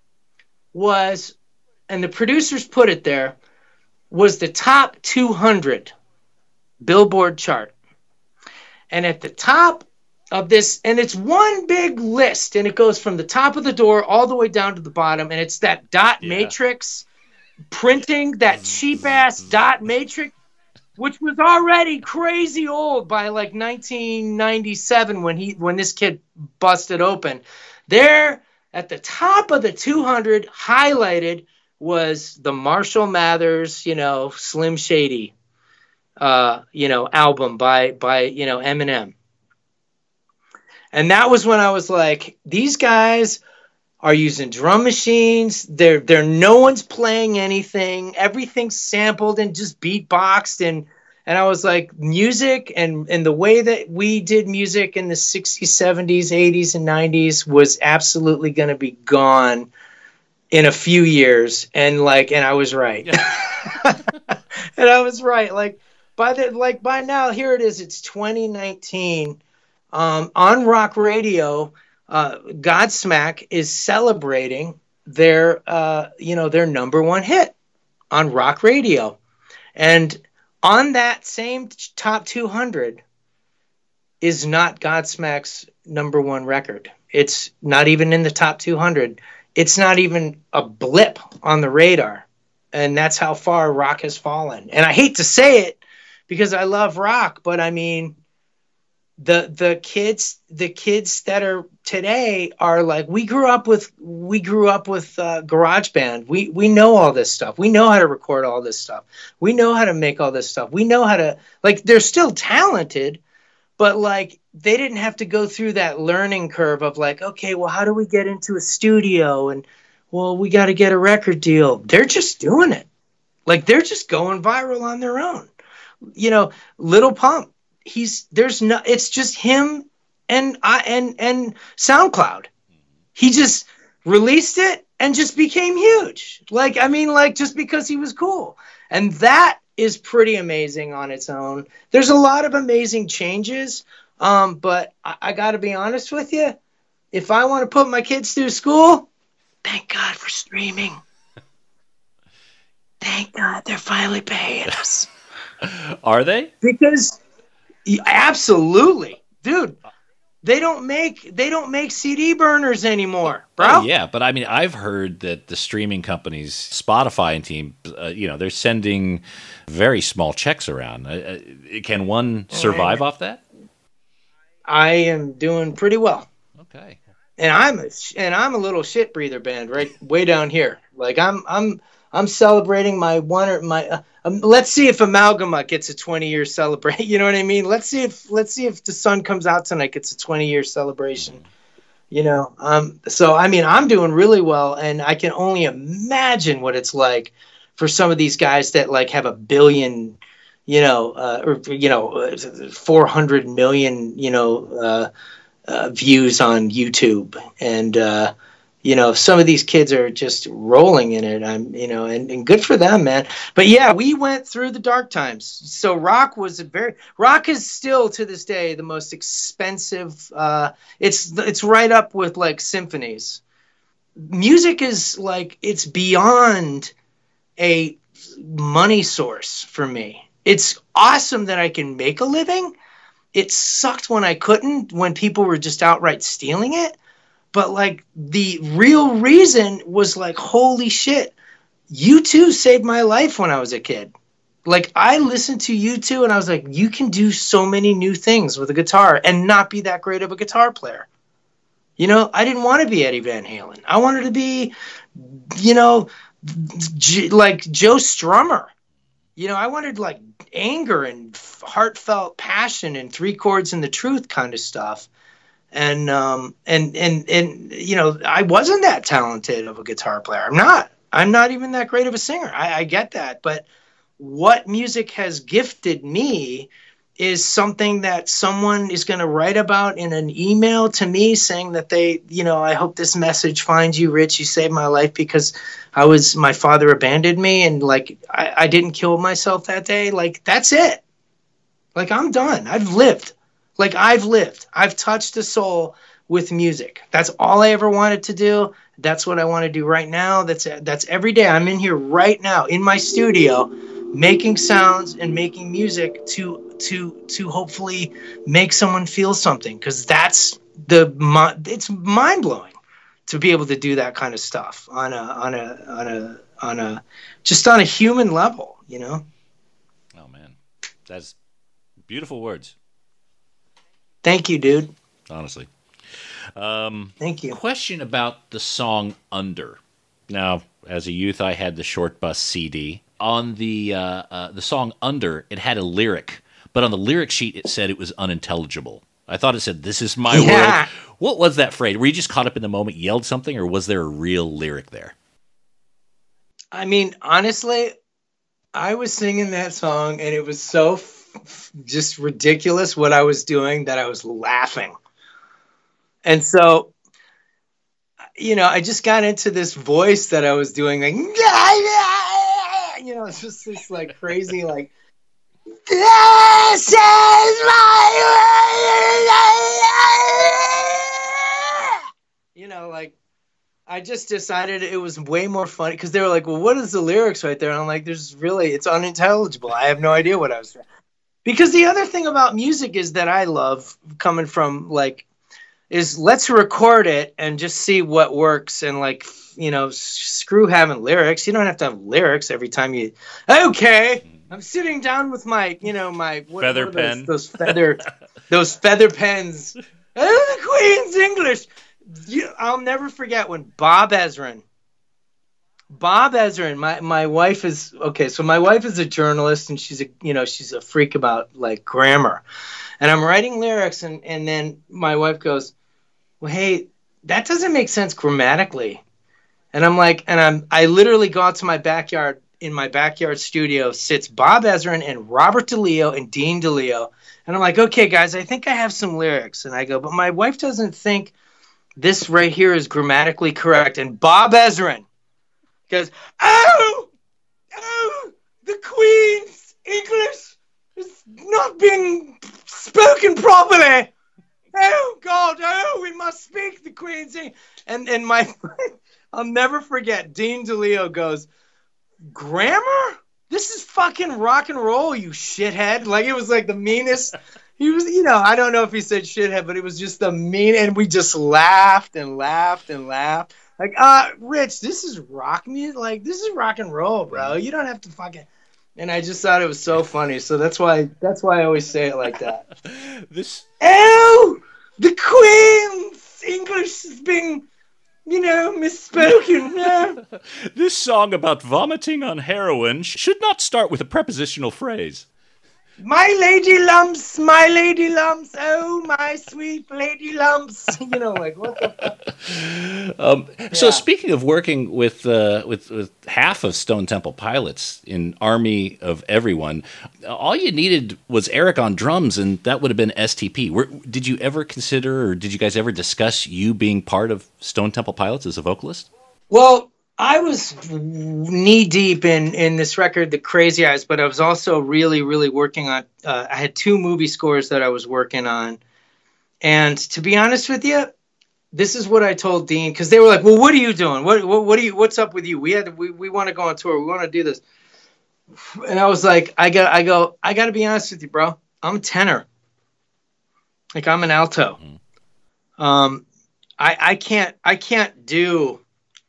was, and the producers put it there, was the top two hundred Billboard chart. And at the top of this, and it's one big list, and it goes from the top of the door all the way down to the bottom, and it's that dot yeah. matrix printing, that cheap-ass dot matrix, which was already crazy old by like nineteen ninety-seven when he when this kid busted open. There at the top of the two hundred, highlighted, was the Marshall Mathers, you know, Slim Shady, uh, you know, album by by you know Eminem. And that was when I was like, these guys are using drum machines. They're they're no one's playing anything. Everything's sampled and just beatboxed. And and I was like, music and, and the way that we did music in the sixties, seventies, eighties, and nineties was absolutely going to be gone in a few years. And like, and I was right. And I was right. Like by the like by now, here it is. It's twenty nineteen. Um, on rock radio, uh, Godsmack is celebrating their, uh, you know, their number one hit on rock radio, and on that same top two hundred is not Godsmack's number one record. It's not even in the top two hundred. It's not even a blip on the radar, and that's how far rock has fallen. And I hate to say it because I love rock, but I mean, the the kids the kids that are today are like, we grew up with we grew up with uh, GarageBand. We we know all this stuff. We know how to record all this stuff. We know how to make all this stuff. We know how to, like, they're still talented, but like they didn't have to go through that learning curve of like, okay, well, how do we get into a studio, and well, we got to get a record deal. They're just doing it. Like, they're just going viral on their own. You know, Little Pump, he's there's no, it's just him and I and and SoundCloud. He just released it and just became huge. Like, I mean, like, just because he was cool. And that is pretty amazing on its own. There's a lot of amazing changes, um, but I, I got to be honest with you. If I want to put my kids through school, thank God for streaming. Thank God they're finally paying us. Are they? Because absolutely, dude. They don't make they don't make C D burners anymore, bro. Oh, yeah, but I mean, I've heard that the streaming companies, Spotify and team, uh, you know, they're sending very small checks around. Uh, uh, can one survive off that? I am doing pretty well. Okay. And I'm a, and I'm a little shit breather band right way down here. Like, I'm I'm I'm celebrating my one or my. Uh, um, let's see if Amalgama gets a twenty year celebration. You know what I mean? Let's see if let's see if The Sun Comes Out Tonight gets a twenty year celebration. You know. Um. So I mean, I'm doing really well, and I can only imagine what it's like for some of these guys that like have a billion, you know, uh, or you know, four hundred million, you know, uh, uh, views on YouTube, and. Uh, You know, some of these kids are just rolling in it. I'm, you know, and, and good for them, man. But yeah, we went through the dark times. So rock was a very rock is still to this day the most expensive. Uh, it's it's right up with like symphonies. Music is like, it's beyond a money source for me. It's awesome that I can make a living. It sucked when I couldn't, when people were just outright stealing it. But like the real reason was like, holy shit, U two saved my life when I was a kid. Like, I listened to U two and I was like, you can do so many new things with a guitar and not be that great of a guitar player. You know, I didn't want to be Eddie Van Halen. I wanted to be, you know, J- like Joe Strummer. You know, I wanted like anger and heartfelt passion and three chords and the truth kind of stuff. And, um, and, and, and, you know, I wasn't that talented of a guitar player. I'm not, I'm not even that great of a singer. I, I get that. But what music has gifted me is something that someone is going to write about in an email to me saying that they, you know, I hope this message finds you, Rich. You saved my life because I was, my father abandoned me. And like, I, I didn't kill myself that day. Like, that's it. Like, I'm done. I've lived. Like, I've lived. I've touched a soul with music. That's all I ever wanted to do. That's what I want to do right now. That's that's every day. I'm in here right now in my studio making sounds and making music to to to hopefully make someone feel something, because that's the it's mind-blowing to be able to do that kind of stuff on a on a on a on a just on a human level, you know. Oh man. That's beautiful words. Thank you, dude. Honestly. Um, Thank you. Question about the song Under. Now, as a youth, I had the Short Bus C D. On the uh, uh, the song Under, it had a lyric, but on the lyric sheet, it said it was unintelligible. I thought it said, "This is my yeah. world." What was that phrase? Were you just caught up in the moment, yelled something, or was there a real lyric there? I mean, honestly, I was singing that song, and it was so f- just ridiculous what I was doing that I was laughing. And so, you know, I just got into this voice that I was doing, like, you know, it's just this like crazy, like, this is my, you know, like, I just decided it was way more funny because they were like, well, what is the lyrics right there? And I'm like, there's really, it's unintelligible. I have no idea what I was trying. Because the other thing about music is that I love coming from like, is let's record it and just see what works, and like, you know, screw having lyrics. You don't have to have lyrics every time you, okay, I'm sitting down with my, you know, my what, feather what pen. Those, those feather, those feather pens. Oh, the Queen's English. You, I'll never forget when Bob Ezrin. Bob Ezrin, my, my wife is okay. So my wife is a journalist, and she's a you know she's a freak about like grammar, and I'm writing lyrics, and and then my wife goes, "Well, hey, that doesn't make sense grammatically," and I'm like, and I'm I literally go out to my backyard. In my backyard studio sits Bob Ezrin and Robert DeLeo and Dean DeLeo, and I'm like, okay, guys, I think I have some lyrics, and I go, but my wife doesn't think this right here is grammatically correct, and Bob Ezrin goes, oh, oh, the Queen's English is not being spoken properly. Oh, God, oh, we must speak the Queen's English. And, and my, I'll never forget, Dean DeLeo goes, grammar? This is fucking rock and roll, you shithead. Like, it was like the meanest. He was, you know, I don't know if he said shithead, but it was just the mean. And we just laughed and laughed and laughed. Like, uh, Rich, this is rock music. Like, this is rock and roll, bro. You don't have to fucking. And I just thought it was so funny. So that's why that's why I always say it like that. This. Oh, the Queen's English is being, you know, misspoken. This song about vomiting on heroin should not start with a prepositional phrase. My lady lumps, my lady lumps, oh, my sweet lady lumps. You know, like, what the fuck? Um, Yeah. So speaking of working with, uh, with with half of Stone Temple Pilots in Army of Everyone, all you needed was Eric on drums, and that would have been S T P. Were, did you ever consider, or did you guys ever discuss you being part of Stone Temple Pilots as a vocalist? Well, I was knee deep in, in this record, The Crazy Eyes, but I was also really, really working on, uh, I had two movie scores that I was working on. And to be honest with you, this is what I told Dean, because they were like, well, what are you doing? What, what, what are you, what's up with you? We had, we, we want to go on tour. We want to do this. And I was like, I got, I go, I got to be honest with you, bro. I'm a tenor. Like, I'm an alto. Mm-hmm. Um, I, I can't, I can't do,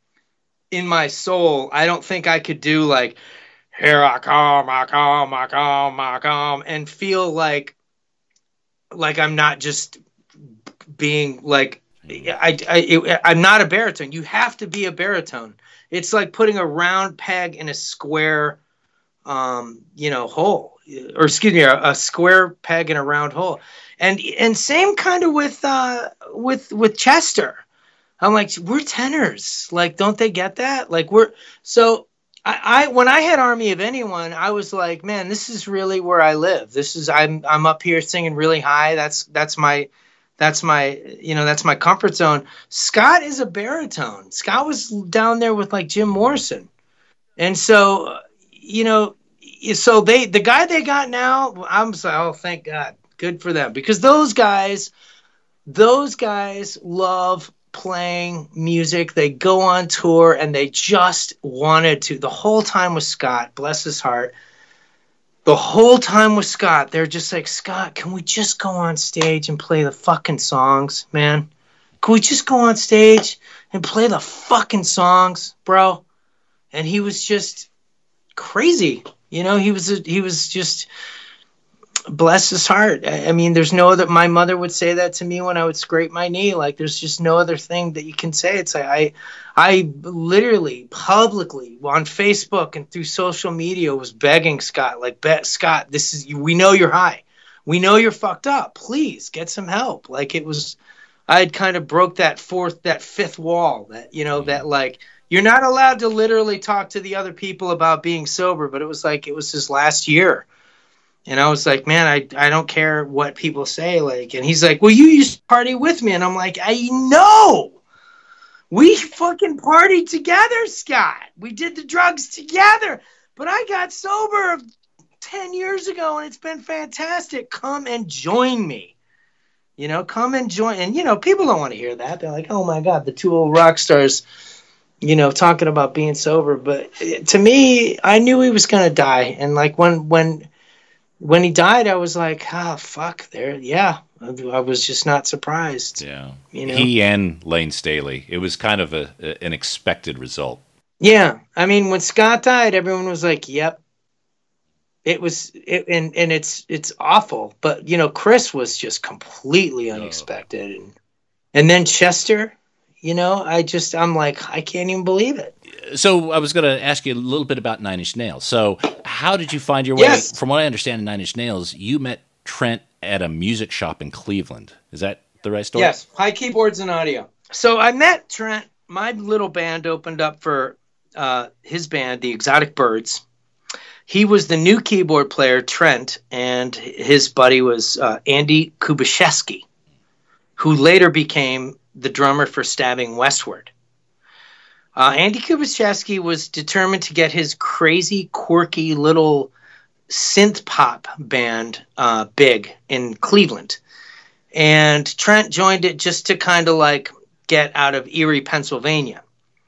in my soul, I don't think I could do like, here I come, I come, I come, I come, and feel like, like I'm not just being like, I, I, it, I'm not a baritone. You have to be a baritone. It's like putting a round peg in a square, um, you know, hole, or excuse me, a, a square peg in a round hole. And, and same kind of with, uh, with, with Chester. I'm like, we're tenors. Like, don't they get that? Like, we're so I, I when I had Army of Anyone, I was like, man, this is really where I live. This is I'm I'm up here singing really high. That's that's my that's my you know that's my comfort zone. Scott is a baritone. Scott was down there with like Jim Morrison, and so you know, so they the guy they got now. I'm so oh thank God, good for them, because those guys, those guys love playing music. They go on tour, and they just wanted to. The whole time with Scott, bless his heart, the whole time with Scott, they're just like, Scott, can we just go on stage and play the fucking songs, man? Can we just go on stage and play the fucking songs, bro? And he was just crazy. You know, he was a, he was just, bless his heart. I mean, there's no other, my mother would say that to me when I would scrape my knee. Like, there's just no other thing that you can say. It's like, I, I literally publicly on Facebook and through social media was begging Scott, like, Bet Scott, this is, we know you're high. We know you're fucked up. Please get some help. Like, it was, I had kind of broke that fourth, that fifth wall that, you know, that like, you're not allowed to literally talk to the other people about being sober, but it was like, it was his last year. And I was like, man, I, I don't care what people say. Like, and he's like, well, you used to party with me. And I'm like, I know. We fucking partied together, Scott. We did the drugs together. But I got sober ten years ago, and it's been fantastic. Come and join me. You know, come and join. And, you know, people don't want to hear that. They're like, oh, my God, the two old rock stars, you know, talking about being sober. But to me, I knew he was going to die. And, like, when when... When he died, I was like, ah, oh, fuck, there, yeah. I was just not surprised. Yeah. You know? He and Lane Staley. It was kind of a, a an expected result. Yeah. I mean, when Scott died, everyone was like, yep. It was, it, and and it's it's awful. But you know, Chris was just completely unexpected, and and then Chester. You know, I just I'm like I can't even believe it. So I was going to ask you a little bit about Nine Inch Nails. So how did you find your way? Yes. From what I understand, in Nine Inch Nails, you met Trent at a music shop in Cleveland. Is that the right story? Yes, High Keyboards and Audio. So I met Trent. My little band opened up for uh, his band, the Exotic Birds. He was the new keyboard player, Trent, and his buddy was uh, Andy Kubashevsky, who later became the drummer for Stabbing Westward. Uh, Andy Kubashevsky was determined to get his crazy, quirky little synth pop band uh, big in Cleveland. And Trent joined it just to kind of like get out of Erie, Pennsylvania.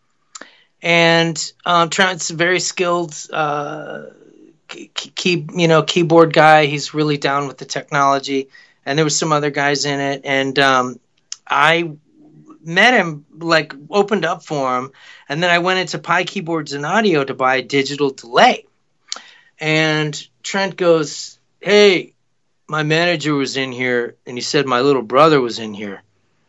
And um, Trent's a very skilled uh, key, you know, keyboard guy. He's really down with the technology. And there was some other guys in it. And um, I met him, like opened up for him. And then I went into Pi Keyboards and Audio to buy a digital delay. And Trent goes, hey, my manager was in here, and he said my little brother was in here.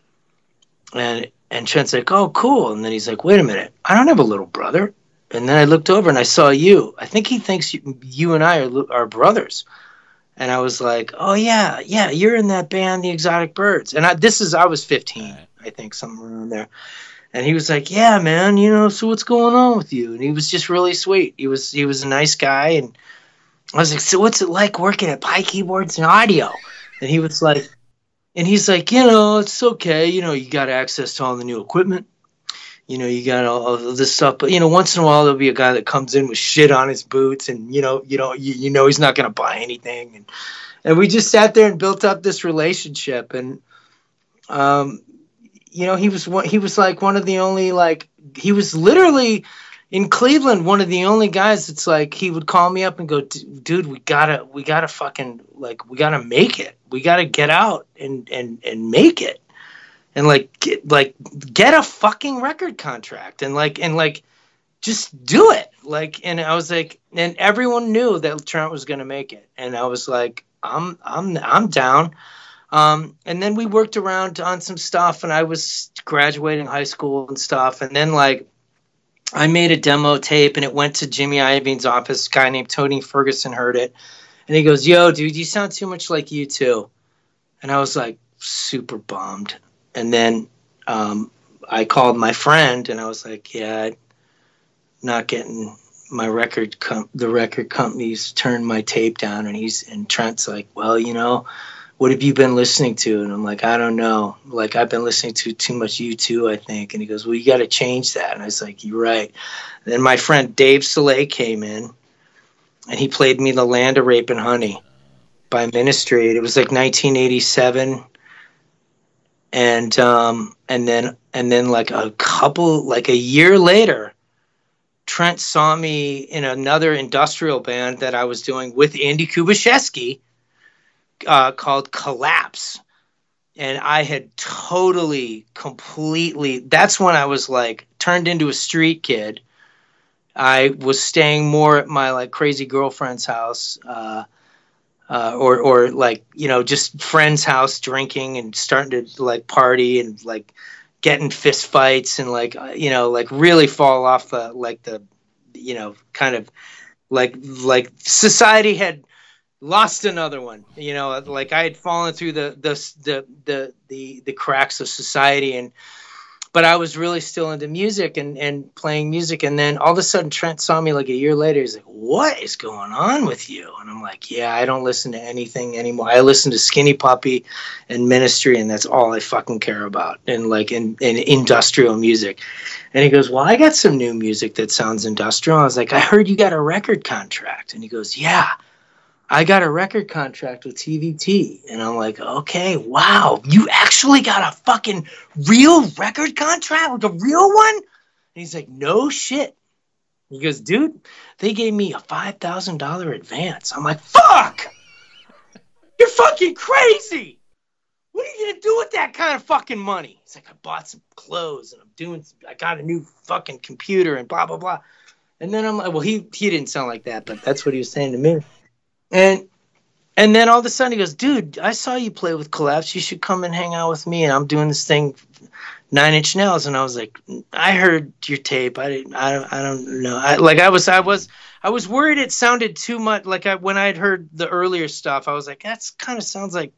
And and Trent's like, oh, cool. And then he's like, wait a minute, I don't have a little brother. And then I looked over and I saw you. I think he thinks you, you and I are, are brothers. And I was like, oh, yeah, yeah, you're in that band, the Exotic Birds. And I, this is, I was fifteen, I think, somewhere around there. And he was like, yeah, man, you know, so what's going on with you? And he was just really sweet. He was he was a nice guy. And I was like, so what's it like working at Pi Keyboards and Audio? And he was like, and he's like, you know, it's okay. You know, you got access to all the new equipment. You know, you got all, all this stuff. But, you know, once in a while, there'll be a guy that comes in with shit on his boots. And, you know, you know, you, you know he's not going to buy anything. And and we just sat there and built up this relationship. And, um, you know, he was one, he was like one of the only, like, he was literally in Cleveland, one of the only guys that's like, he would call me up and go, dude, we gotta, we gotta fucking, like, we gotta make it. We gotta get out and, and, and make it. And like, get, like, get a fucking record contract and like, and like, just do it. Like, and I was like, and everyone knew that Trent was going to make it. And I was like, I'm, I'm, I'm down. Um, and then we worked around on some stuff, and I was graduating high school and stuff. And then like, I made a demo tape, and it went to Jimmy Iovine's office. A guy named Tony Ferguson heard it, and he goes, yo, dude, you sound too much like U two. And I was like, super bummed. And then um, I called my friend, and I was like, yeah, I'm not getting my record, com- the record companies turned my tape down. And he's, and Trent's like, well, you know, what have you been listening to? And I'm like, I don't know. Like, I've been listening to too much U two, I think. And he goes, well, you got to change that. And I was like, you're right. And then my friend Dave Soleil came in, and he played me The Land of Rape and Honey by Ministry. It was like nineteen eighty-seven. And um, and then and then like a couple, like a year later, Trent saw me in another industrial band that I was doing with Andy Kubashevsky, Uh, called Collapse. And I had totally, completely, that's when I was like turned into a street kid. I was staying more at my like crazy girlfriend's house, uh, uh, or, or like, you know, just friend's house drinking and starting to like party and like getting fist fights and like, you know, like really fall off the, like the, you know, kind of like, like society had lost another one, you know, like I had fallen through the, the, the, the, the, the cracks of society. And, but I was really still into music and, and playing music. And then all of a sudden Trent saw me like a year later. He's like, what is going on with you? And I'm like, yeah, I don't listen to anything anymore. I listen to Skinny Puppy and Ministry, and that's all I fucking care about. And like in, in industrial music. And he goes, well, I got some new music that sounds industrial. I was like, I heard you got a record contract. And he goes, yeah, I got a record contract with T V T. And I'm like, okay, wow, you actually got a fucking real record contract? Like a real one? And he's like, no shit. He goes, dude, they gave me a five thousand dollars advance. I'm like, fuck! You're fucking crazy! What are you going to do with that kind of fucking money? He's like, I bought some clothes and I'm doing, some, I got a new fucking computer and blah, blah, blah. And then I'm like, well, he, he didn't sound like that, but that's what he was saying to me. And and then all of a sudden he goes, dude, I saw you play with Collapse. You should come and hang out with me. And I'm doing this thing, Nine Inch Nails. And I was like, I heard your tape. I didn't, I don't, I don't know. I, like I was, I was, I was worried it sounded too much. Like I, when I'd heard the earlier stuff, I was like, that's kind of sounds like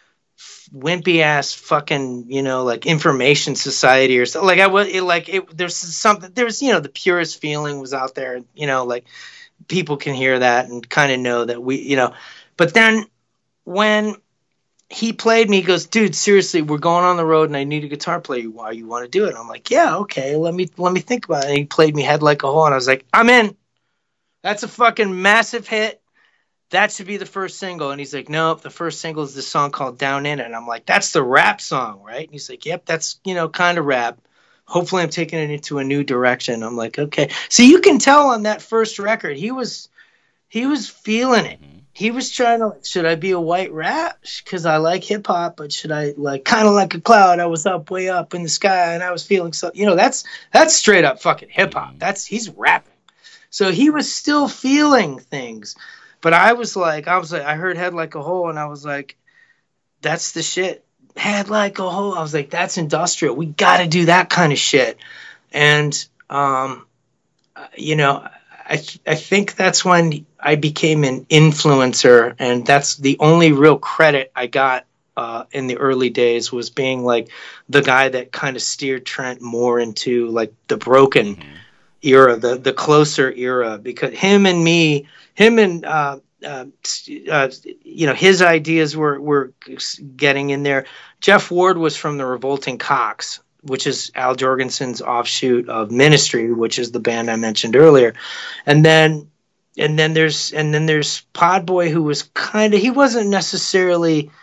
wimpy ass fucking, you know, like Information Society or something. Like I was it, like it, there's something, there's, you know, the purest feeling was out there, you know, like people can hear that and kind of know that we, you know. But then when he played me, he goes, dude, seriously, we're going on the road and I need a guitar player. Why you want to do it? I'm like, yeah, okay, let me let me think about it. And he played me Head Like a Hole, and I was like, I'm in. That's a fucking massive hit. That should be the first single. And he's like, nope, the first single is this song called Down In It. And I'm like, that's the rap song, right? And he's like, yep, that's, you know, kind of rap. Hopefully I'm taking it into a new direction. I'm like, okay. So you can tell on that first record, he was he was feeling it. He was trying to, like, should I be a white rat? Because I like hip hop, but should I, like, kind of like a cloud? I was up way up in the sky and I was feeling so, you know, that's that's straight up fucking hip hop. That's, he's rapping. So he was still feeling things. But I was like, I was like, I heard Head Like a Hole and I was like, that's the shit. Head Like a Hole. I was like, that's industrial. We got to do that kind of shit. And, um, you know, I, th- I think that's when I became an influencer, and that's the only real credit I got uh, in the early days, was being like the guy that kind of steered Trent more into like the Broken mm-hmm. era, the the closer era, because him and me, him and uh, uh, uh, you know, his ideas were were getting in there. Jeff Ward was from the Revolting Cocks, which is Al Jorgensen's offshoot of Ministry, which is the band I mentioned earlier. And then, and then there's, and then there's Podboy, who was kind of, he wasn't necessarily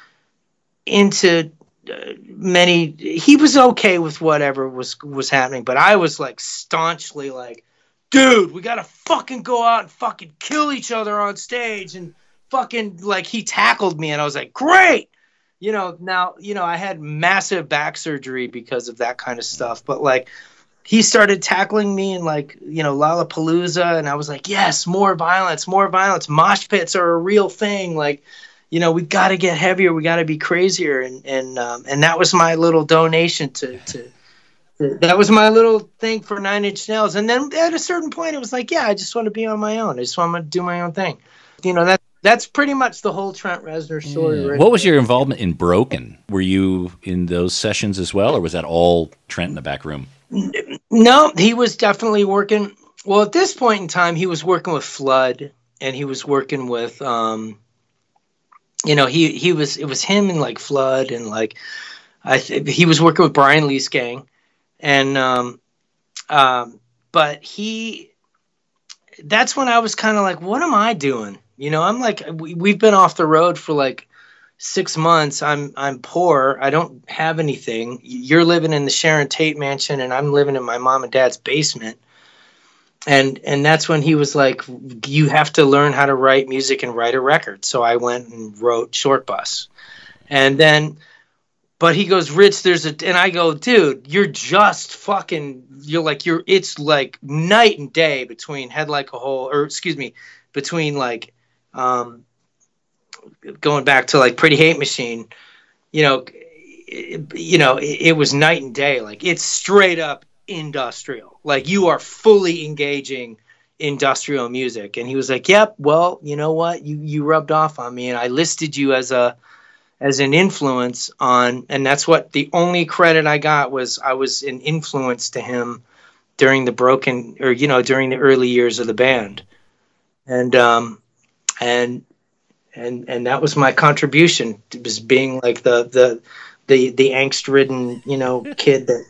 into uh, many, he was okay with whatever was, was happening. But I was like staunchly like, dude, we got to fucking go out and fucking kill each other on stage. And fucking, like, he tackled me and I was like, great. You know, now, you know, I had massive back surgery because of that kind of stuff. But, like, he started tackling me in, like, you know, Lollapalooza. And I was like, yes, more violence, more violence. Mosh pits are a real thing. Like, you know, we got to get heavier. We got to be crazier. And and um, and that was my little donation to, to, to, that was my little thing for Nine Inch Nails. And then at a certain point, it was like, yeah, I just want to be on my own. I just want to do my own thing. You know, that. That's pretty much the whole Trent Reznor story. Yeah. Right what was there. your involvement in Broken? Were you in those sessions as well, or was that all Trent in the back room? No, he was definitely working. Well, at this point in time, he was working with Flood, and he was working with, um, you know, he he was it was him and like Flood, and like I th- he was working with Brian Lee's gang, and um, um, but he. That's when I was kind of like, what am I doing? You know, I'm like, we, we've been off the road for like six months. I'm I'm poor. I don't have anything. You're living in the Sharon Tate mansion, and I'm living in my mom and dad's basement. And and that's when he was like, you have to learn how to write music and write a record. So I went and wrote Short Bus. And then, but he goes, Rich, there's a, and I go, dude, you're just fucking, you're like, you're, it's like night and day between Head Like a Hole, or excuse me, between like, um, going back to like Pretty Hate Machine, you know, it, you know, it, it was night and day. Like, it's straight up industrial. Like, you are fully engaging industrial music. And he was like, yep, well, you know what? You, you rubbed off on me, and I listed you as a, as an influence on, and that's what the only credit I got was I was an influence to him during the Broken, or, you know, during the early years of the band. And, um, and, and, and that was my contribution. It was being like the, the, the, the angst ridden, you know, kid that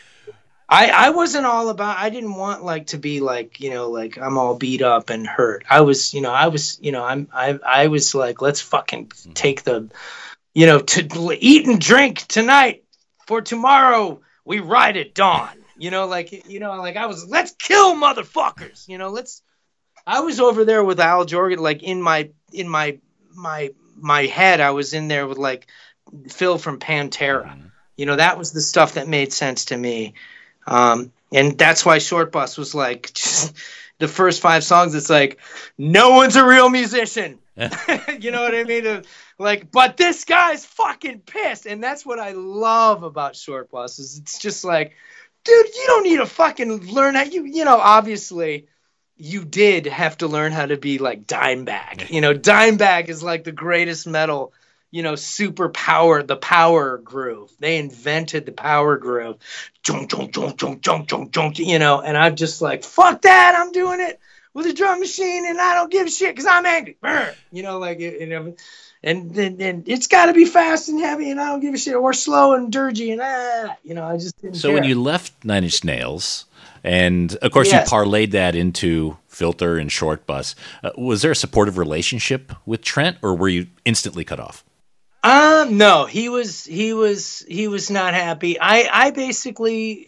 I, I wasn't all about, I didn't want like to be like, you know, like I'm all beat up and hurt. I was, you know, I was, you know, I'm, I, I was like, let's fucking take the, you know, to eat and drink tonight, for tomorrow we ride at dawn. You know, like, you know, like I was, let's kill motherfuckers. You know, let's, I was over there with Al Jorgen, like in my, in my, my, my head, I was in there with like Phil from Pantera. Mm-hmm. You know, that was the stuff that made sense to me. Um, and that's why Short Bus was like, just, the first five songs, it's like, no one's a real musician. You know what I mean? Like, but this guy's fucking pissed. And that's what I love about Short Bus is it's just like, dude, you don't need to fucking learn how you, you know, obviously you did have to learn how to be like Dimebag. You know, Dimebag is like the greatest metal, you know, super power, the power groove. They invented the power groove. Junk, junk, junk, junk, junk, junk, junk, you know, and I'm just like, fuck that. I'm doing it with a drum machine and I don't give a shit because I'm angry. You know, like, you know, and then and it's got to be fast and heavy and I don't give a shit, or slow and dirgy and ah, you know, I just didn't So care. when you left Nine Inch Nails, and of course Yes. you parlayed that into Filter and Short Bus, uh, was there a supportive relationship with Trent, or were you instantly cut off? Um, no, he was, he was, he was not happy. I, I basically,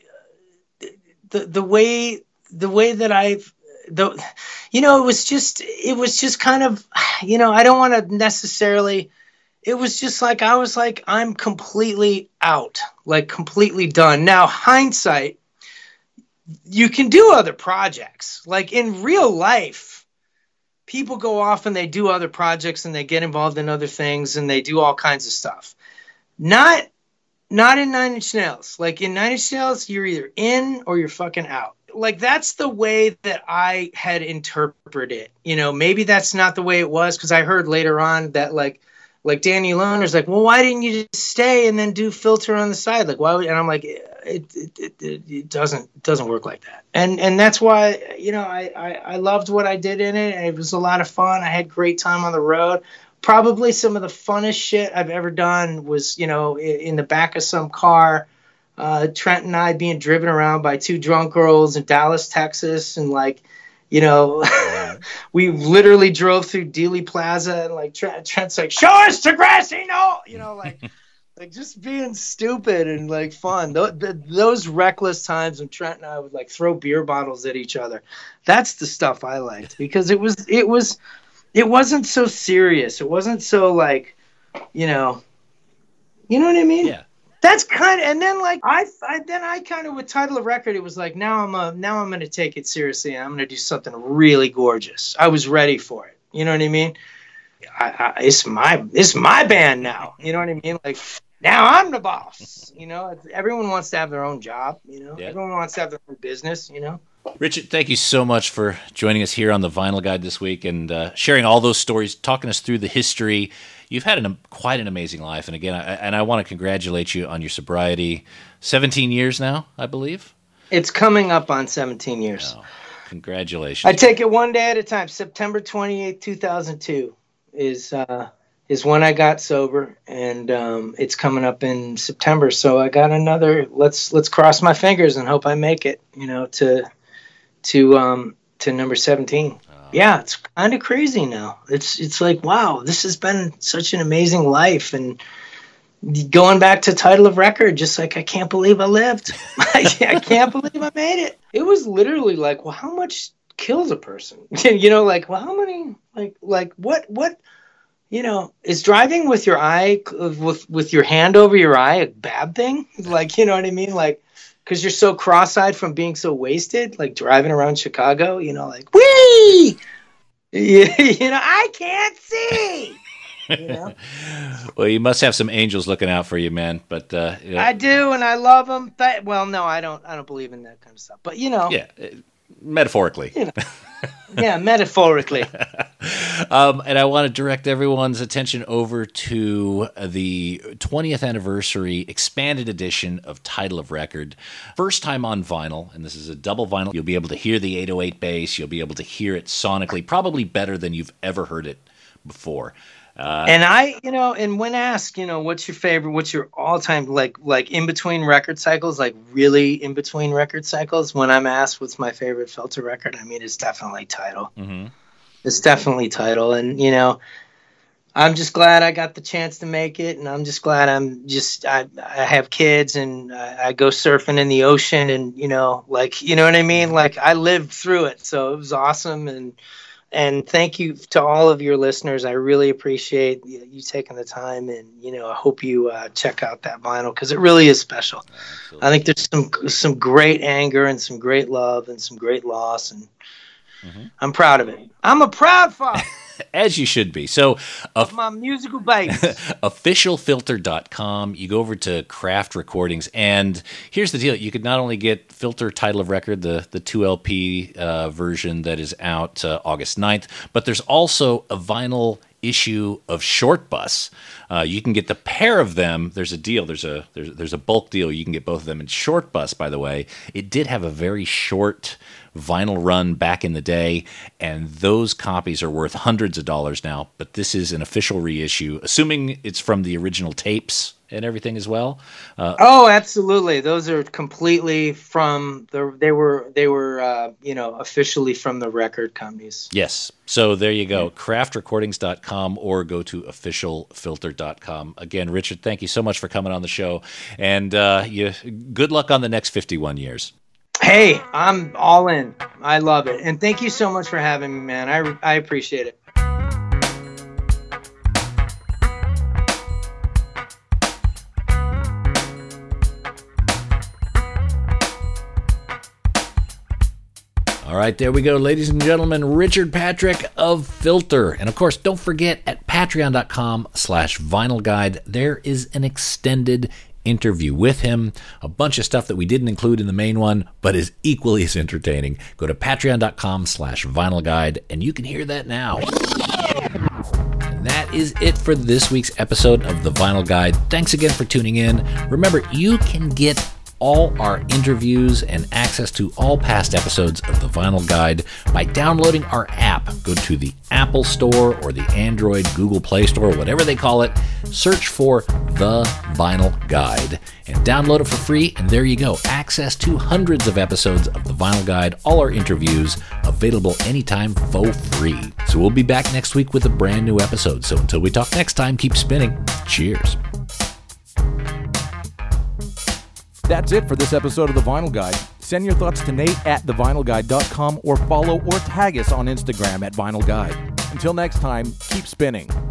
the, the way, the way that I've, the, you know, it was just, it was just kind of, you know, I don't want to necessarily, it was just like, I was like, I'm completely out, like completely done. Now, hindsight, you can do other projects. Like in real life, people go off and they do other projects and they get involved in other things and they do all kinds of stuff. Not, not in Nine Inch Nails. Like in Nine Inch Nails, you're either in or you're fucking out. Like that's the way that I had interpreted it. You know, maybe that's not the way it was because I heard later on that like, like Danny Lohner's like, well, why didn't you just stay and then do Filter on the side? Like, why would, and I'm like, it, it, it, it, it doesn't, it doesn't work like that. And, and that's why, you know, I, I, I loved what I did in it. It was a lot of fun. I had great time on the road. Probably some of the funnest shit I've ever done was, you know, in, in the back of some car, uh, Trent and I being driven around by two drunk girls in Dallas, Texas. And like, you know, we literally drove through Dealey Plaza and like Trent, Trent's like, show us Degrassi, no, you know, like, like just being stupid and like fun. Those, those reckless times when Trent and I would like throw beer bottles at each other. That's the stuff I liked because it was, it was, it wasn't so serious. It wasn't so like, you know, you know what I mean? Yeah. That's kind of, and then like I, I then I kind of with Title of Record, it was like now I'm a, now I'm going to take it seriously. I'm going to do something really gorgeous. I was ready for it. You know what I mean? I, I, it's my it's my band now. You know what I mean? Like now I'm the boss. You know, everyone wants to have their own job. You know, Yeah. everyone wants to have their own business. You know. Richard, thank you so much for joining us here on the Vinyl Guide this week and uh, sharing all those stories, talking us through the history. You've had an, quite an amazing life, and again, I, and I want to congratulate you on your sobriety. seventeen years now, I believe. It's coming up on seventeen years. Oh, congratulations! I take it one day at a time. September twenty-eighth, two thousand two is uh, is when I got sober, and um, it's coming up in September. So I got another. Let's let's cross my fingers and hope I make it. You know, to to um, to number seventeen. Yeah, it's kind of crazy now. It's it's like, wow, this has been such an amazing life. And going back to Title of Record, just like, I can't believe I lived. I can't believe I made it. It was literally like, well, how much kills a person? You know, like, well, how many, like, like what, what, you know, is driving with your eye, with, with your hand over your eye a bad thing? Like, you know what I mean? Like, because you're so cross-eyed from being so wasted, like driving around Chicago, you know, like, whee! You, you know, I can't see! You know? Well, you must have some angels looking out for you, man. But uh, you know, I do, and I love them. But, well, no, I don't I don't believe in that kind of stuff. But, you know. yeah, metaphorically. You know. Yeah, metaphorically. Um, and I want to direct everyone's attention over to the twentieth anniversary expanded edition of Title of Record. First time on vinyl, and this is a double vinyl. You'll be able to hear the eight oh eight bass. You'll be able to hear it sonically, probably better than you've ever heard it before. Uh, and I, you know, and when asked, you know, what's your favorite, what's your all-time, like, like in between record cycles, like really in between record cycles, when I'm asked what's my favorite Filter record, I mean, it's definitely Title. mm-hmm. It's definitely Title. And, you know, I'm just glad I got the chance to make it. And I'm just glad I'm just, I, I have kids and I, I go surfing in the ocean and, you know, like, you know what I mean? Like I lived through it. So it was awesome. And, And thank you to all of your listeners. I really appreciate you taking the time, and you know, I hope you uh, check out that vinyl because it really is special. Absolutely. I think there's some some great anger and some great love and some great loss, and Mm-hmm. I'm proud of it. I'm a proud father. As you should be. So, of my musical babies. official filter dot com. You go over to Craft Recordings, and here's the deal: you could not only get Filter Title of Record, the the two L P uh, version that is out uh, August ninth, but there's also a vinyl issue of Short Bus. Uh, you can get the pair of them. There's a deal. There's a there's there's a bulk deal. You can get both of them. And Short Bus, by the way, it did have a very short vinyl run back in the day, and those copies are worth hundreds of dollars now. But this is an official reissue, assuming it's from the original tapes and everything as well. Uh, oh, absolutely. Those are completely from the. They were they were uh, you know officially from the record companies. Yes. So there you go. craft recordings dot com or go to official filter dot com. Again, Richard, thank you so much for coming on the show, and uh, you good luck on the next fifty-one years. Hey, I'm all in. I love it. And thank you so much for having me, man. I, I appreciate it. All right, there we go, ladies and gentlemen. Richard Patrick of Filter. And of course, don't forget at patreon dot com slash vinyl guide, there is an extended interview with him, a bunch of stuff that we didn't include in the main one, but is equally as entertaining. Go to patreon dot com slash vinyl guide, and you can hear that now. And that is it for this week's episode of The Vinyl Guide. Thanks again for tuning in. Remember, you can get all our interviews and access to all past episodes of The Vinyl Guide by downloading our app. Go to the Apple Store or the Android Google Play Store, whatever they call it. Search for The Vinyl Guide and download it for free, and there you go. Access to hundreds of episodes of The Vinyl Guide, all our interviews, available anytime for free. So we'll be back next week with a brand new episode. So until we talk next time, keep spinning. Cheers. That's it for this episode of The Vinyl Guide. Send your thoughts to Nate at the vinyl guide dot com or follow or tag us on Instagram at Vinyl Guide. Until next time, keep spinning.